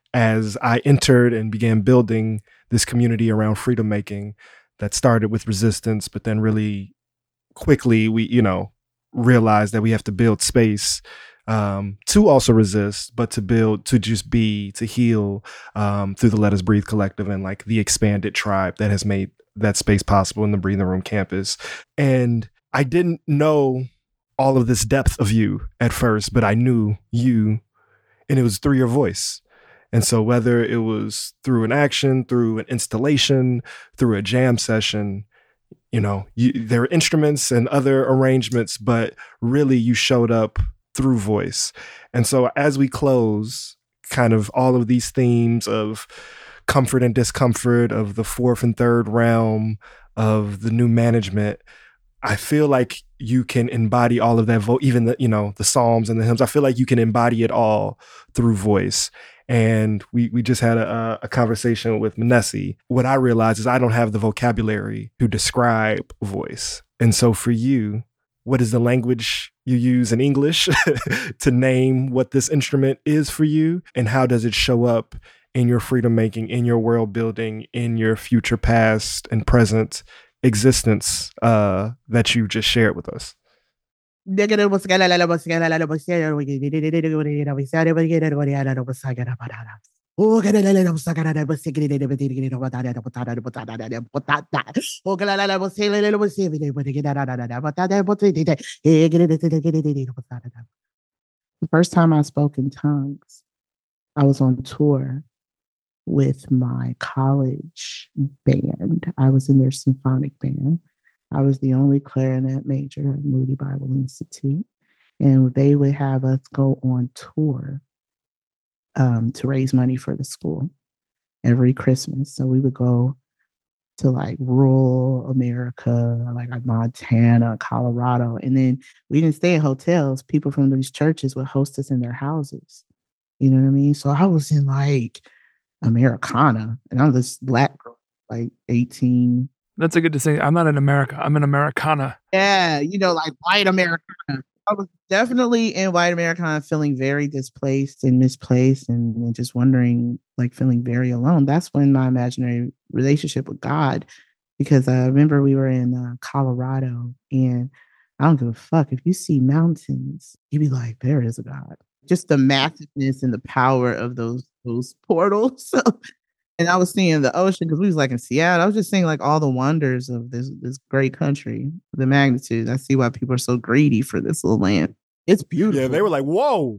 as I entered and began building this community around freedom making that started with resistance, but then really quickly we, you know, realized that we have to build space um, to also resist, but to build, to just be, to heal um, through the Let Us Breathe Collective and like the expanded tribe that has made that space possible in the Breathing Room campus. And I didn't know all of this depth of you at first, but I knew you, and it was through your voice. And so whether it was through an action, through an installation, through a jam session, you know, you, there were instruments and other arrangements, but really you showed up through voice. And so as we close, kind of all of these themes of comfort and discomfort, of the fourth and third realm, of the new management, I feel like you can embody all of that, vo- even the, you know, the Psalms and the hymns. I feel like you can embody it all through voice. And we we just had a, a conversation with Manesi. What I realized is I don't have the vocabulary to describe voice. And so for you, what is the language you use in English to name what this instrument is for you? And how does it show up in your freedom making, in your world building, in your future, past, and present existence uh, that you just shared with us? The first time I spoke in tongues, I was on tour with my college band. I was in their symphonic band. I was the only clarinet major at Moody Bible Institute. And they would have us go on tour um, to raise money for the school every Christmas. So we would go to like rural America, like, like Montana, Colorado. And then we didn't stay in hotels. People from these churches would host us in their houses. You know what I mean? So I was in like Americana, and I'm this black girl, like eighteen. That's a good distinction. I'm not in America. I'm in Americana. Yeah, you know, like white Americana. I was definitely in white Americana, feeling very displaced and misplaced, and, and just wondering, like feeling very alone. That's when my imaginary relationship with God, because I remember we were in uh, Colorado, and I don't give a fuck. If you see mountains, you'd be like, there is a God. Just the massiveness and the power of those those portals. So, and I was seeing the ocean because we was like in Seattle. I was just seeing like all the wonders of this this great country, the magnitude. I see why people are so greedy for this little land. It's beautiful. Yeah, they were like, whoa,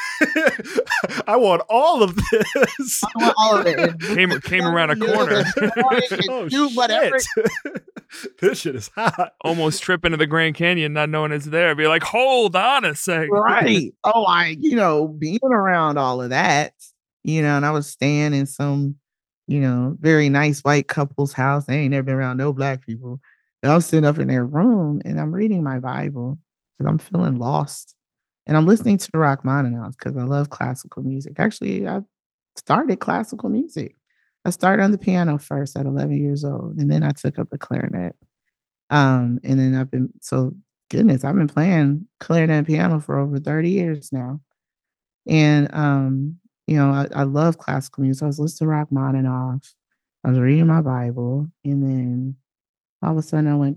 I want all of this. I want all of it. came came around a corner. Oh, do whatever. shit. This shit is hot. Almost trip into the Grand Canyon, not knowing it's there. Be like, hold on a second. Right. Oh, I, you know, being around all of that, you know, and I was staying in some, you know, very nice white couple's house. They ain't never been around no black people. And I was sitting up in their room and I'm reading my Bible because I'm feeling lost. And I'm listening to Rachmaninoff because I love classical music. Actually, I started classical music. I started on the piano first at eleven years old, and then I took up the clarinet. Um, and then I've been, so goodness, I've been playing clarinet and piano for over thirty years now. And, um, you know, I, I love classical music. I was listening to Rachmaninoff. I was reading my Bible, and then all of a sudden I went,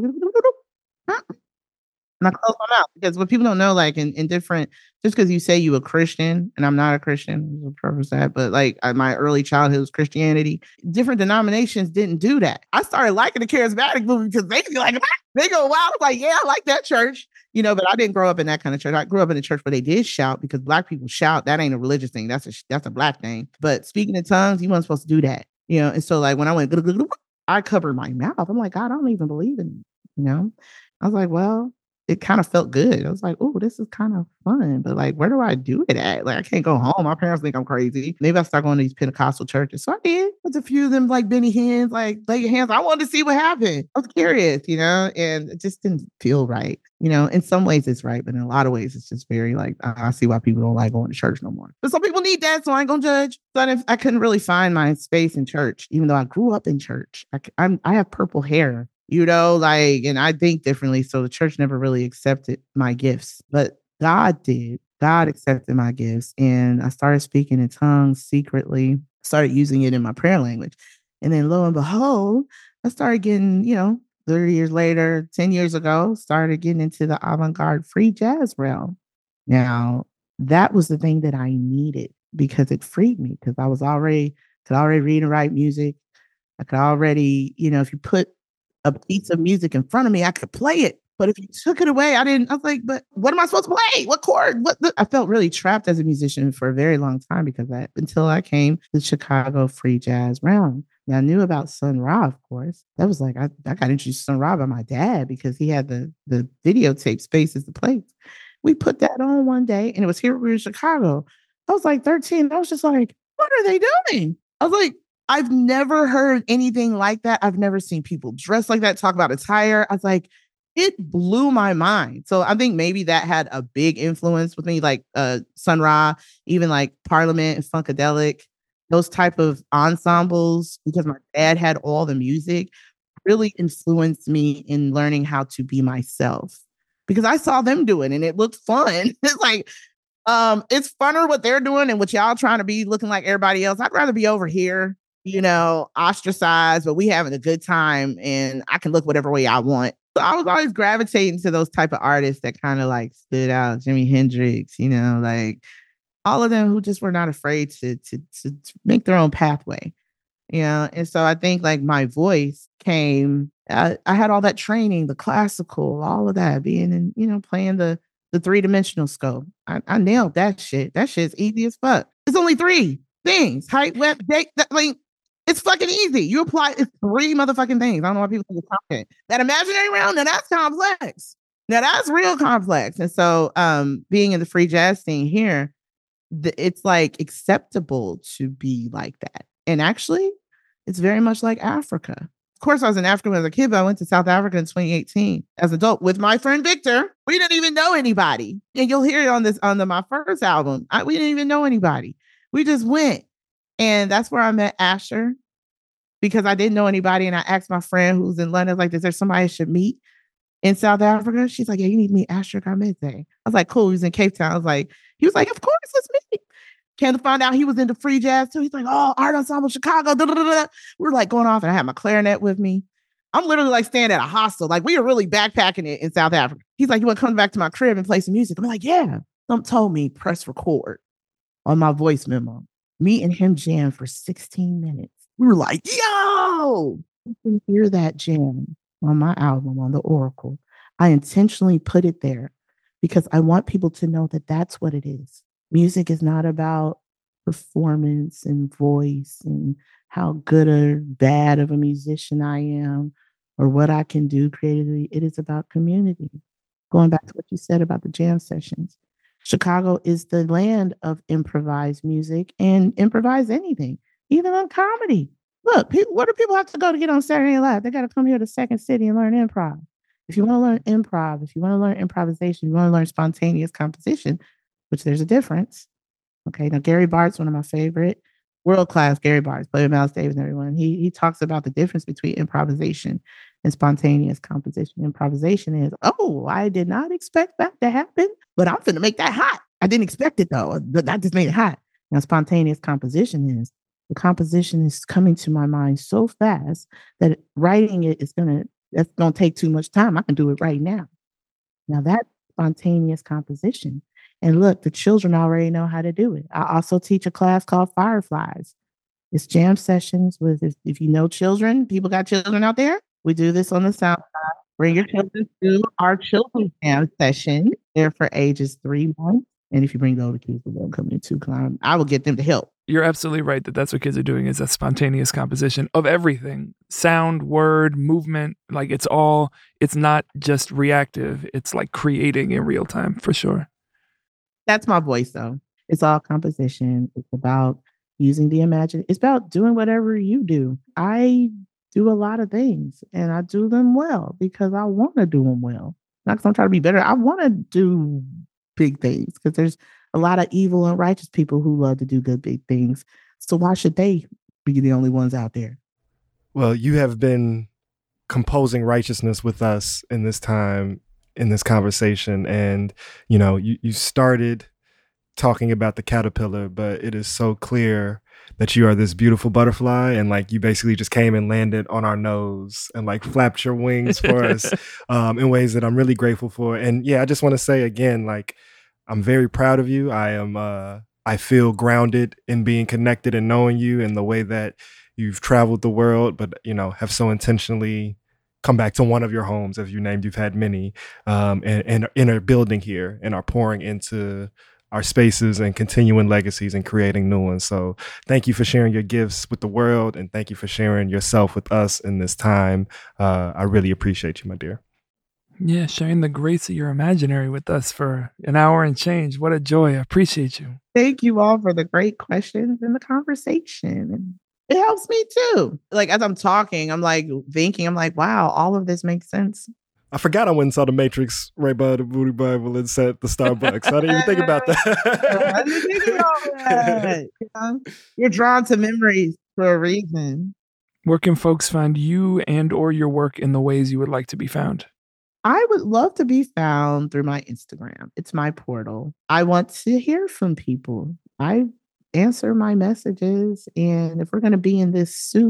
and I closed my mouth, because what people don't know, like in, in different, just because you say you a Christian, and I'm not a Christian, there's a purpose that, but like I, my early childhood was Christianity. Different denominations didn't do that. I started liking the charismatic movement because they be like, they go, wow, I'm like, yeah, I like that church, you know, but I didn't grow up in that kind of church. I grew up in a church where they did shout, because black people shout. That ain't a religious thing. That's a, that's a black thing. But speaking in tongues, you weren't supposed to do that, you know? And so like when I went, I covered my mouth. I'm like, God, I don't even believe in you, you know? I was like, well, it kind of felt good. I was like, oh, this is kind of fun. But like, where do I do it at? Like, I can't go home. My parents think I'm crazy. Maybe I start going to these Pentecostal churches. So I did. With a few of them, like Benny Hinn's, like, lay your hands. I wanted to see what happened. I was curious, you know, and it just didn't feel right. You know, in some ways it's right, but in a lot of ways it's just very like, I see why people don't like going to church no more. But some people need that, so I ain't gonna judge. So I, I couldn't really find my space in church, even though I grew up in church. I, I'm, I have purple hair. You know, like, and I think differently. So the church never really accepted my gifts, but God did. God accepted my gifts. And I started speaking in tongues secretly, started using it in my prayer language. And then lo and behold, I started getting, you know, thirty years later, ten years ago, started getting into the avant-garde free jazz realm. Now, that was the thing that I needed, because it freed me, because I was already, could already read and write music. I could already, you know, if you put a piece of music in front of me, I could play it. But if you took it away, I didn't, I was like, but what am I supposed to play? What chord? What the? I felt really trapped as a musician for a very long time, because that, until I came to the Chicago free jazz realm. Now, I knew about Sun Ra, of course. That was like, I, I got introduced to Sun Ra by my dad, because he had the, the videotape spaces to play. We put that on one day, and it was here we were in Chicago. I was like thirteen. I was just like, what are they doing? I was like, I've never heard anything like that. I've never seen people dress like that, talk about attire. I was like, it blew my mind. So I think maybe that had a big influence with me, like uh, Sun Ra, even like Parliament and Funkadelic, those type of ensembles, because my dad had all the music, really influenced me in learning how to be myself, because I saw them do it and it looked fun. It's like, um, it's funner what they're doing and what y'all trying to be looking like everybody else. I'd rather be over here, you know, ostracized, but we having a good time and I can look whatever way I want. So I was always gravitating to those type of artists that kind of like stood out. Jimi Hendrix, you know, like all of them who just were not afraid to, to, to, to make their own pathway. You know, and so I think like my voice came, I, I had all that training, the classical, all of that, being in, you know, playing the the three-dimensional scope. I, I nailed that shit. That shit's easy as fuck. It's only three things. Height, web, date, that, like, it's fucking easy. You apply it's three motherfucking things. I don't know why people think it's complicated. That imaginary realm, now that's complex. Now that's real complex. And so um being in the free jazz scene here, the, it's like acceptable to be like that. And actually, it's very much like Africa. Of course, I was in Africa as a kid, but I went to South Africa in twenty eighteen as an adult with my friend Victor. We didn't even know anybody. And you'll hear it on this on the, my first album. I, we didn't even know anybody. We just went. And that's where I met Asher because I didn't know anybody. And I asked my friend who's in London, like, is there somebody I should meet in South Africa? She's like, yeah, you need to meet Asher Gamete. I was like, cool. He was in Cape Town. I was like, he was like, of course, let's meet. Came to find out he was into free jazz too. He's like, oh, Art Ensemble Chicago. Da, da, da, da. We're like going off and I had my clarinet with me. I'm literally like staying at a hostel. Like we were really backpacking it in South Africa. He's like, you want to come back to my crib and play some music? I'm like, yeah. Some told me press record on my voice memo. Me and him jam for sixteen minutes. We were like, yo, you can hear that jam on my album on the Oracle. I intentionally put it there because I want people to know that that's what it is. Music is not about performance and voice and how good or bad of a musician I am or what I can do creatively. It is about community. Going back to what you said about the jam sessions. Chicago is the land of improvised music and improvise anything, even on comedy. Look, people, where do people have to go to get on Saturday Night Live? They got to come here to Second City and learn improv. If you want to learn improv, if you want to learn improvisation, you want to learn spontaneous composition, which there's a difference. Okay, now Gary Bart's one of my favorite, world-class Gary Bart's, played with Miles Davis and everyone. He he talks about the difference between improvisation and spontaneous composition. Improvisation is, oh, I did not expect that to happen, but I'm finna make that hot. I didn't expect it though, but that just made it hot. Now spontaneous composition is, the composition is coming to my mind so fast that writing it is gonna, that's gonna take too much time. I can do it right now. Now that's spontaneous composition. And look, the children already know how to do it. I also teach a class called Fireflies. It's jam sessions with, if, if you know children, people got children out there. We do this on the South Side. Bring your children to our children's jam session. They're for ages three months. And if you bring the older kids, they'll come in too. I will get them to help. You're absolutely right that that's what kids are doing is a spontaneous composition of everything. Sound, word, movement. Like it's all, it's not just reactive. It's like creating in real time for sure. That's my voice, though. It's all composition. It's about using the imagination. It's about doing whatever you do. I do a lot of things, and I do them well because I want to do them well. Not because I'm trying to be better. I want to do big things because there's a lot of evil and righteous people who love to do good, big things. So why should they be the only ones out there? Well, you have been composing righteousness with us in this time, in this conversation. And, you know, you, you started talking about the caterpillar, but it is so clear that you are this beautiful butterfly. And like, you basically just came and landed on our nose and like flapped your wings for us um, in ways that I'm really grateful for. And yeah, I just want to say again, like, I'm very proud of you. I am, uh, I feel grounded in being connected and knowing you and the way that you've traveled the world, but, you know, have so intentionally come back to one of your homes, as you named, you've had many, um, and, and in our building here and are pouring into our spaces and continuing legacies and creating new ones. So thank you for sharing your gifts with the world. And thank you for sharing yourself with us in this time. Uh, I really appreciate you, my dear. Yeah, sharing the grace of your imaginary with us for an hour and change. What a joy. I appreciate you. Thank you all for the great questions and the conversation. And it helps me too. Like as I'm talking, I'm like thinking, I'm like, wow, all of this makes sense. I forgot I went and saw The Matrix right by the Booty Bible and said the Starbucks. I didn't even think about that. I didn't think about that. You know? You're drawn to memories for a reason. Where can folks find you and or your work in the ways you would like to be found? I would love to be found through my Instagram. It's my portal. I want to hear from people. I answer my messages. And if we're going to be in this soup,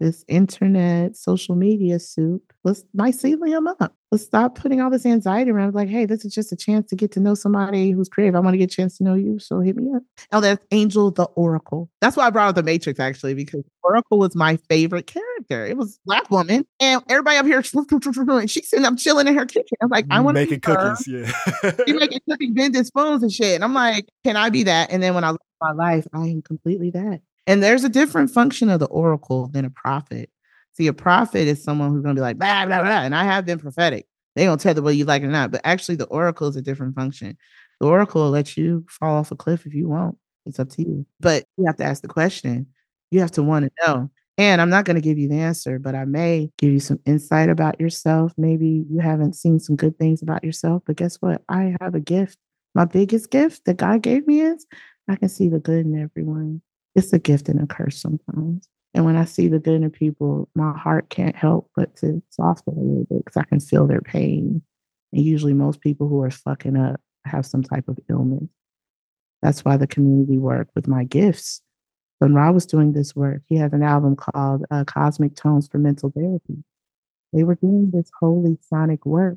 this internet, social media soup. Let's nicely them up. Let's stop putting all this anxiety around. Like, hey, this is just a chance to get to know somebody who's creative. I want to get a chance to know you, so hit me up. Oh, that's Angel the Oracle. That's why I brought up the Matrix, actually, because Oracle was my favorite character. It was a Black woman, and everybody up here, and she's sitting up chilling in her kitchen. I'm like, I want to making cookies, yeah. She making cookies, bending spoons and shit. And I'm like, can I be that? And then when I look at my life, I am completely that. And there's a different function of the oracle than a prophet. See, a prophet is someone who's going to be like, blah, blah, blah. And I have been prophetic. They don't tell the way you like it or not. But actually, the oracle is a different function. The oracle will let you fall off a cliff if you want. It's up to you. But you have to ask the question. You have to want to know. And I'm not going to give you the answer, but I may give you some insight about yourself. Maybe you haven't seen some good things about yourself. But guess what? I have a gift. My biggest gift that God gave me is I can see the good in everyone. It's a gift and a curse sometimes. And when I see the good in people, my heart can't help but to soften a little bit because I can feel their pain. And usually most people who are fucking up have some type of illness. That's why the community work with my gifts. When Ra was doing this work, he has an album called uh, Cosmic Tones for Mental Therapy. They were doing this holy sonic work.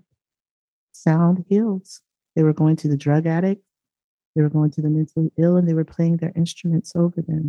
Sound heals. They were going to the drug addict. They were going to the mentally ill, and they were playing their instruments over them.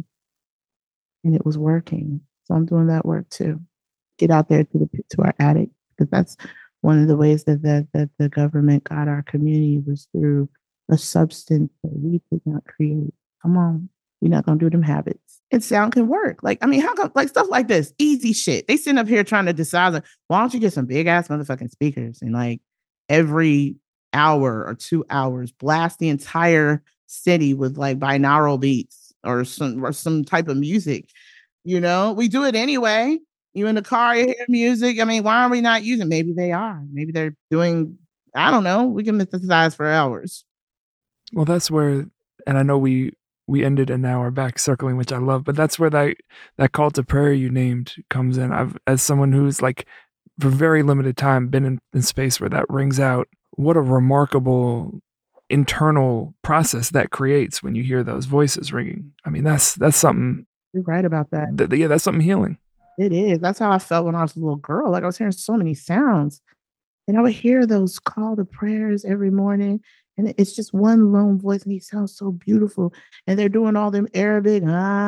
And it was working. So I'm doing that work too. Get out there to the to our addicts, because that's one of the ways that, that that the government got our community was through a substance that we did not create. Come on. We're not going to do them habits. And sound can work. Like, I mean, how come, like stuff like this, easy shit. They sitting up here trying to decide, like, why don't you get some big ass motherfucking speakers and like every hour or two hours, blast the entire city with like binaural beats or some, or some type of music. You know, we do it anyway. You in the car, you hear music. I mean, why are we not using? Maybe they are. Maybe they're doing, I don't know. We can synthesize for hours. Well, that's where, and I know we, we ended and now we're back circling, which I love, but that's where that, that call to prayer you named comes in. I've, as someone who's like for very limited time been in, in space where that rings out, what a remarkable internal process that creates when you hear those voices ringing. I mean, that's, that's something. You're right about that. Th- yeah, that's something healing. It is. That's how I felt when I was a little girl. Like I was hearing so many sounds, and I would hear those call to prayers every morning. And it's just one lone voice, and he sounds so beautiful. And they're doing all them Arabic,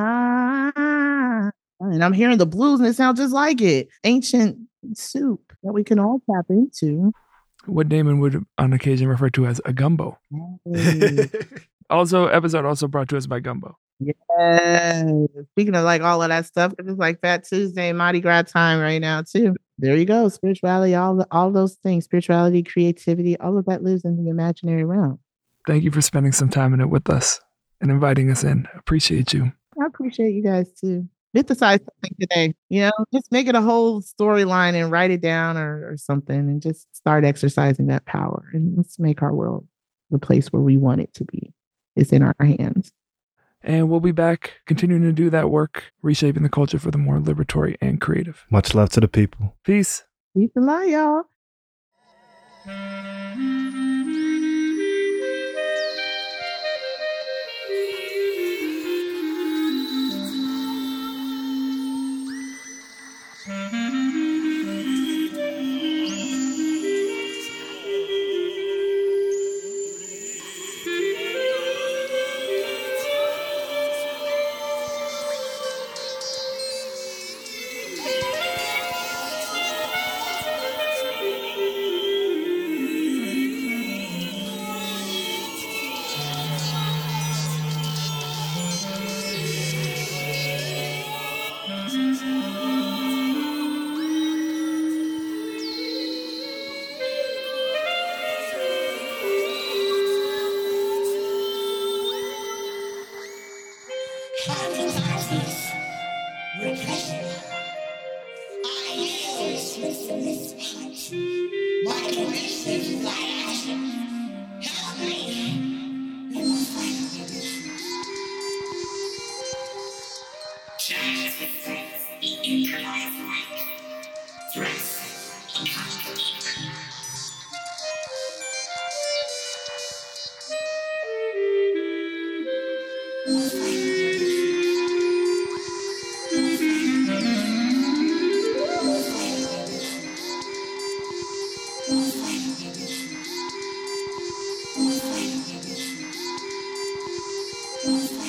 ah, and I'm hearing the blues, and it sounds just like it. Ancient soup that we can all tap into. What Damon would on occasion refer to as a gumbo. Hey. Also, episode also brought to us by Gumbo. Yeah. Speaking of like all of that stuff, it's like Fat Tuesday, Mardi Gras time right now too. There you go. Spirituality, all the, all those things, spirituality, creativity, all of that lives in the imaginary realm. Thank you for spending some time in it with us and inviting us in. Appreciate you. I appreciate you guys too. Synthesize something today, you know, just make it a whole storyline and write it down or, or something and just start exercising that power. And let's make our world the place where we want it to be. It's in our hands. And we'll be back continuing to do that work, reshaping the culture for the more liberatory and creative. Much love to the people. Peace. Peace and love, y'all. Thank you.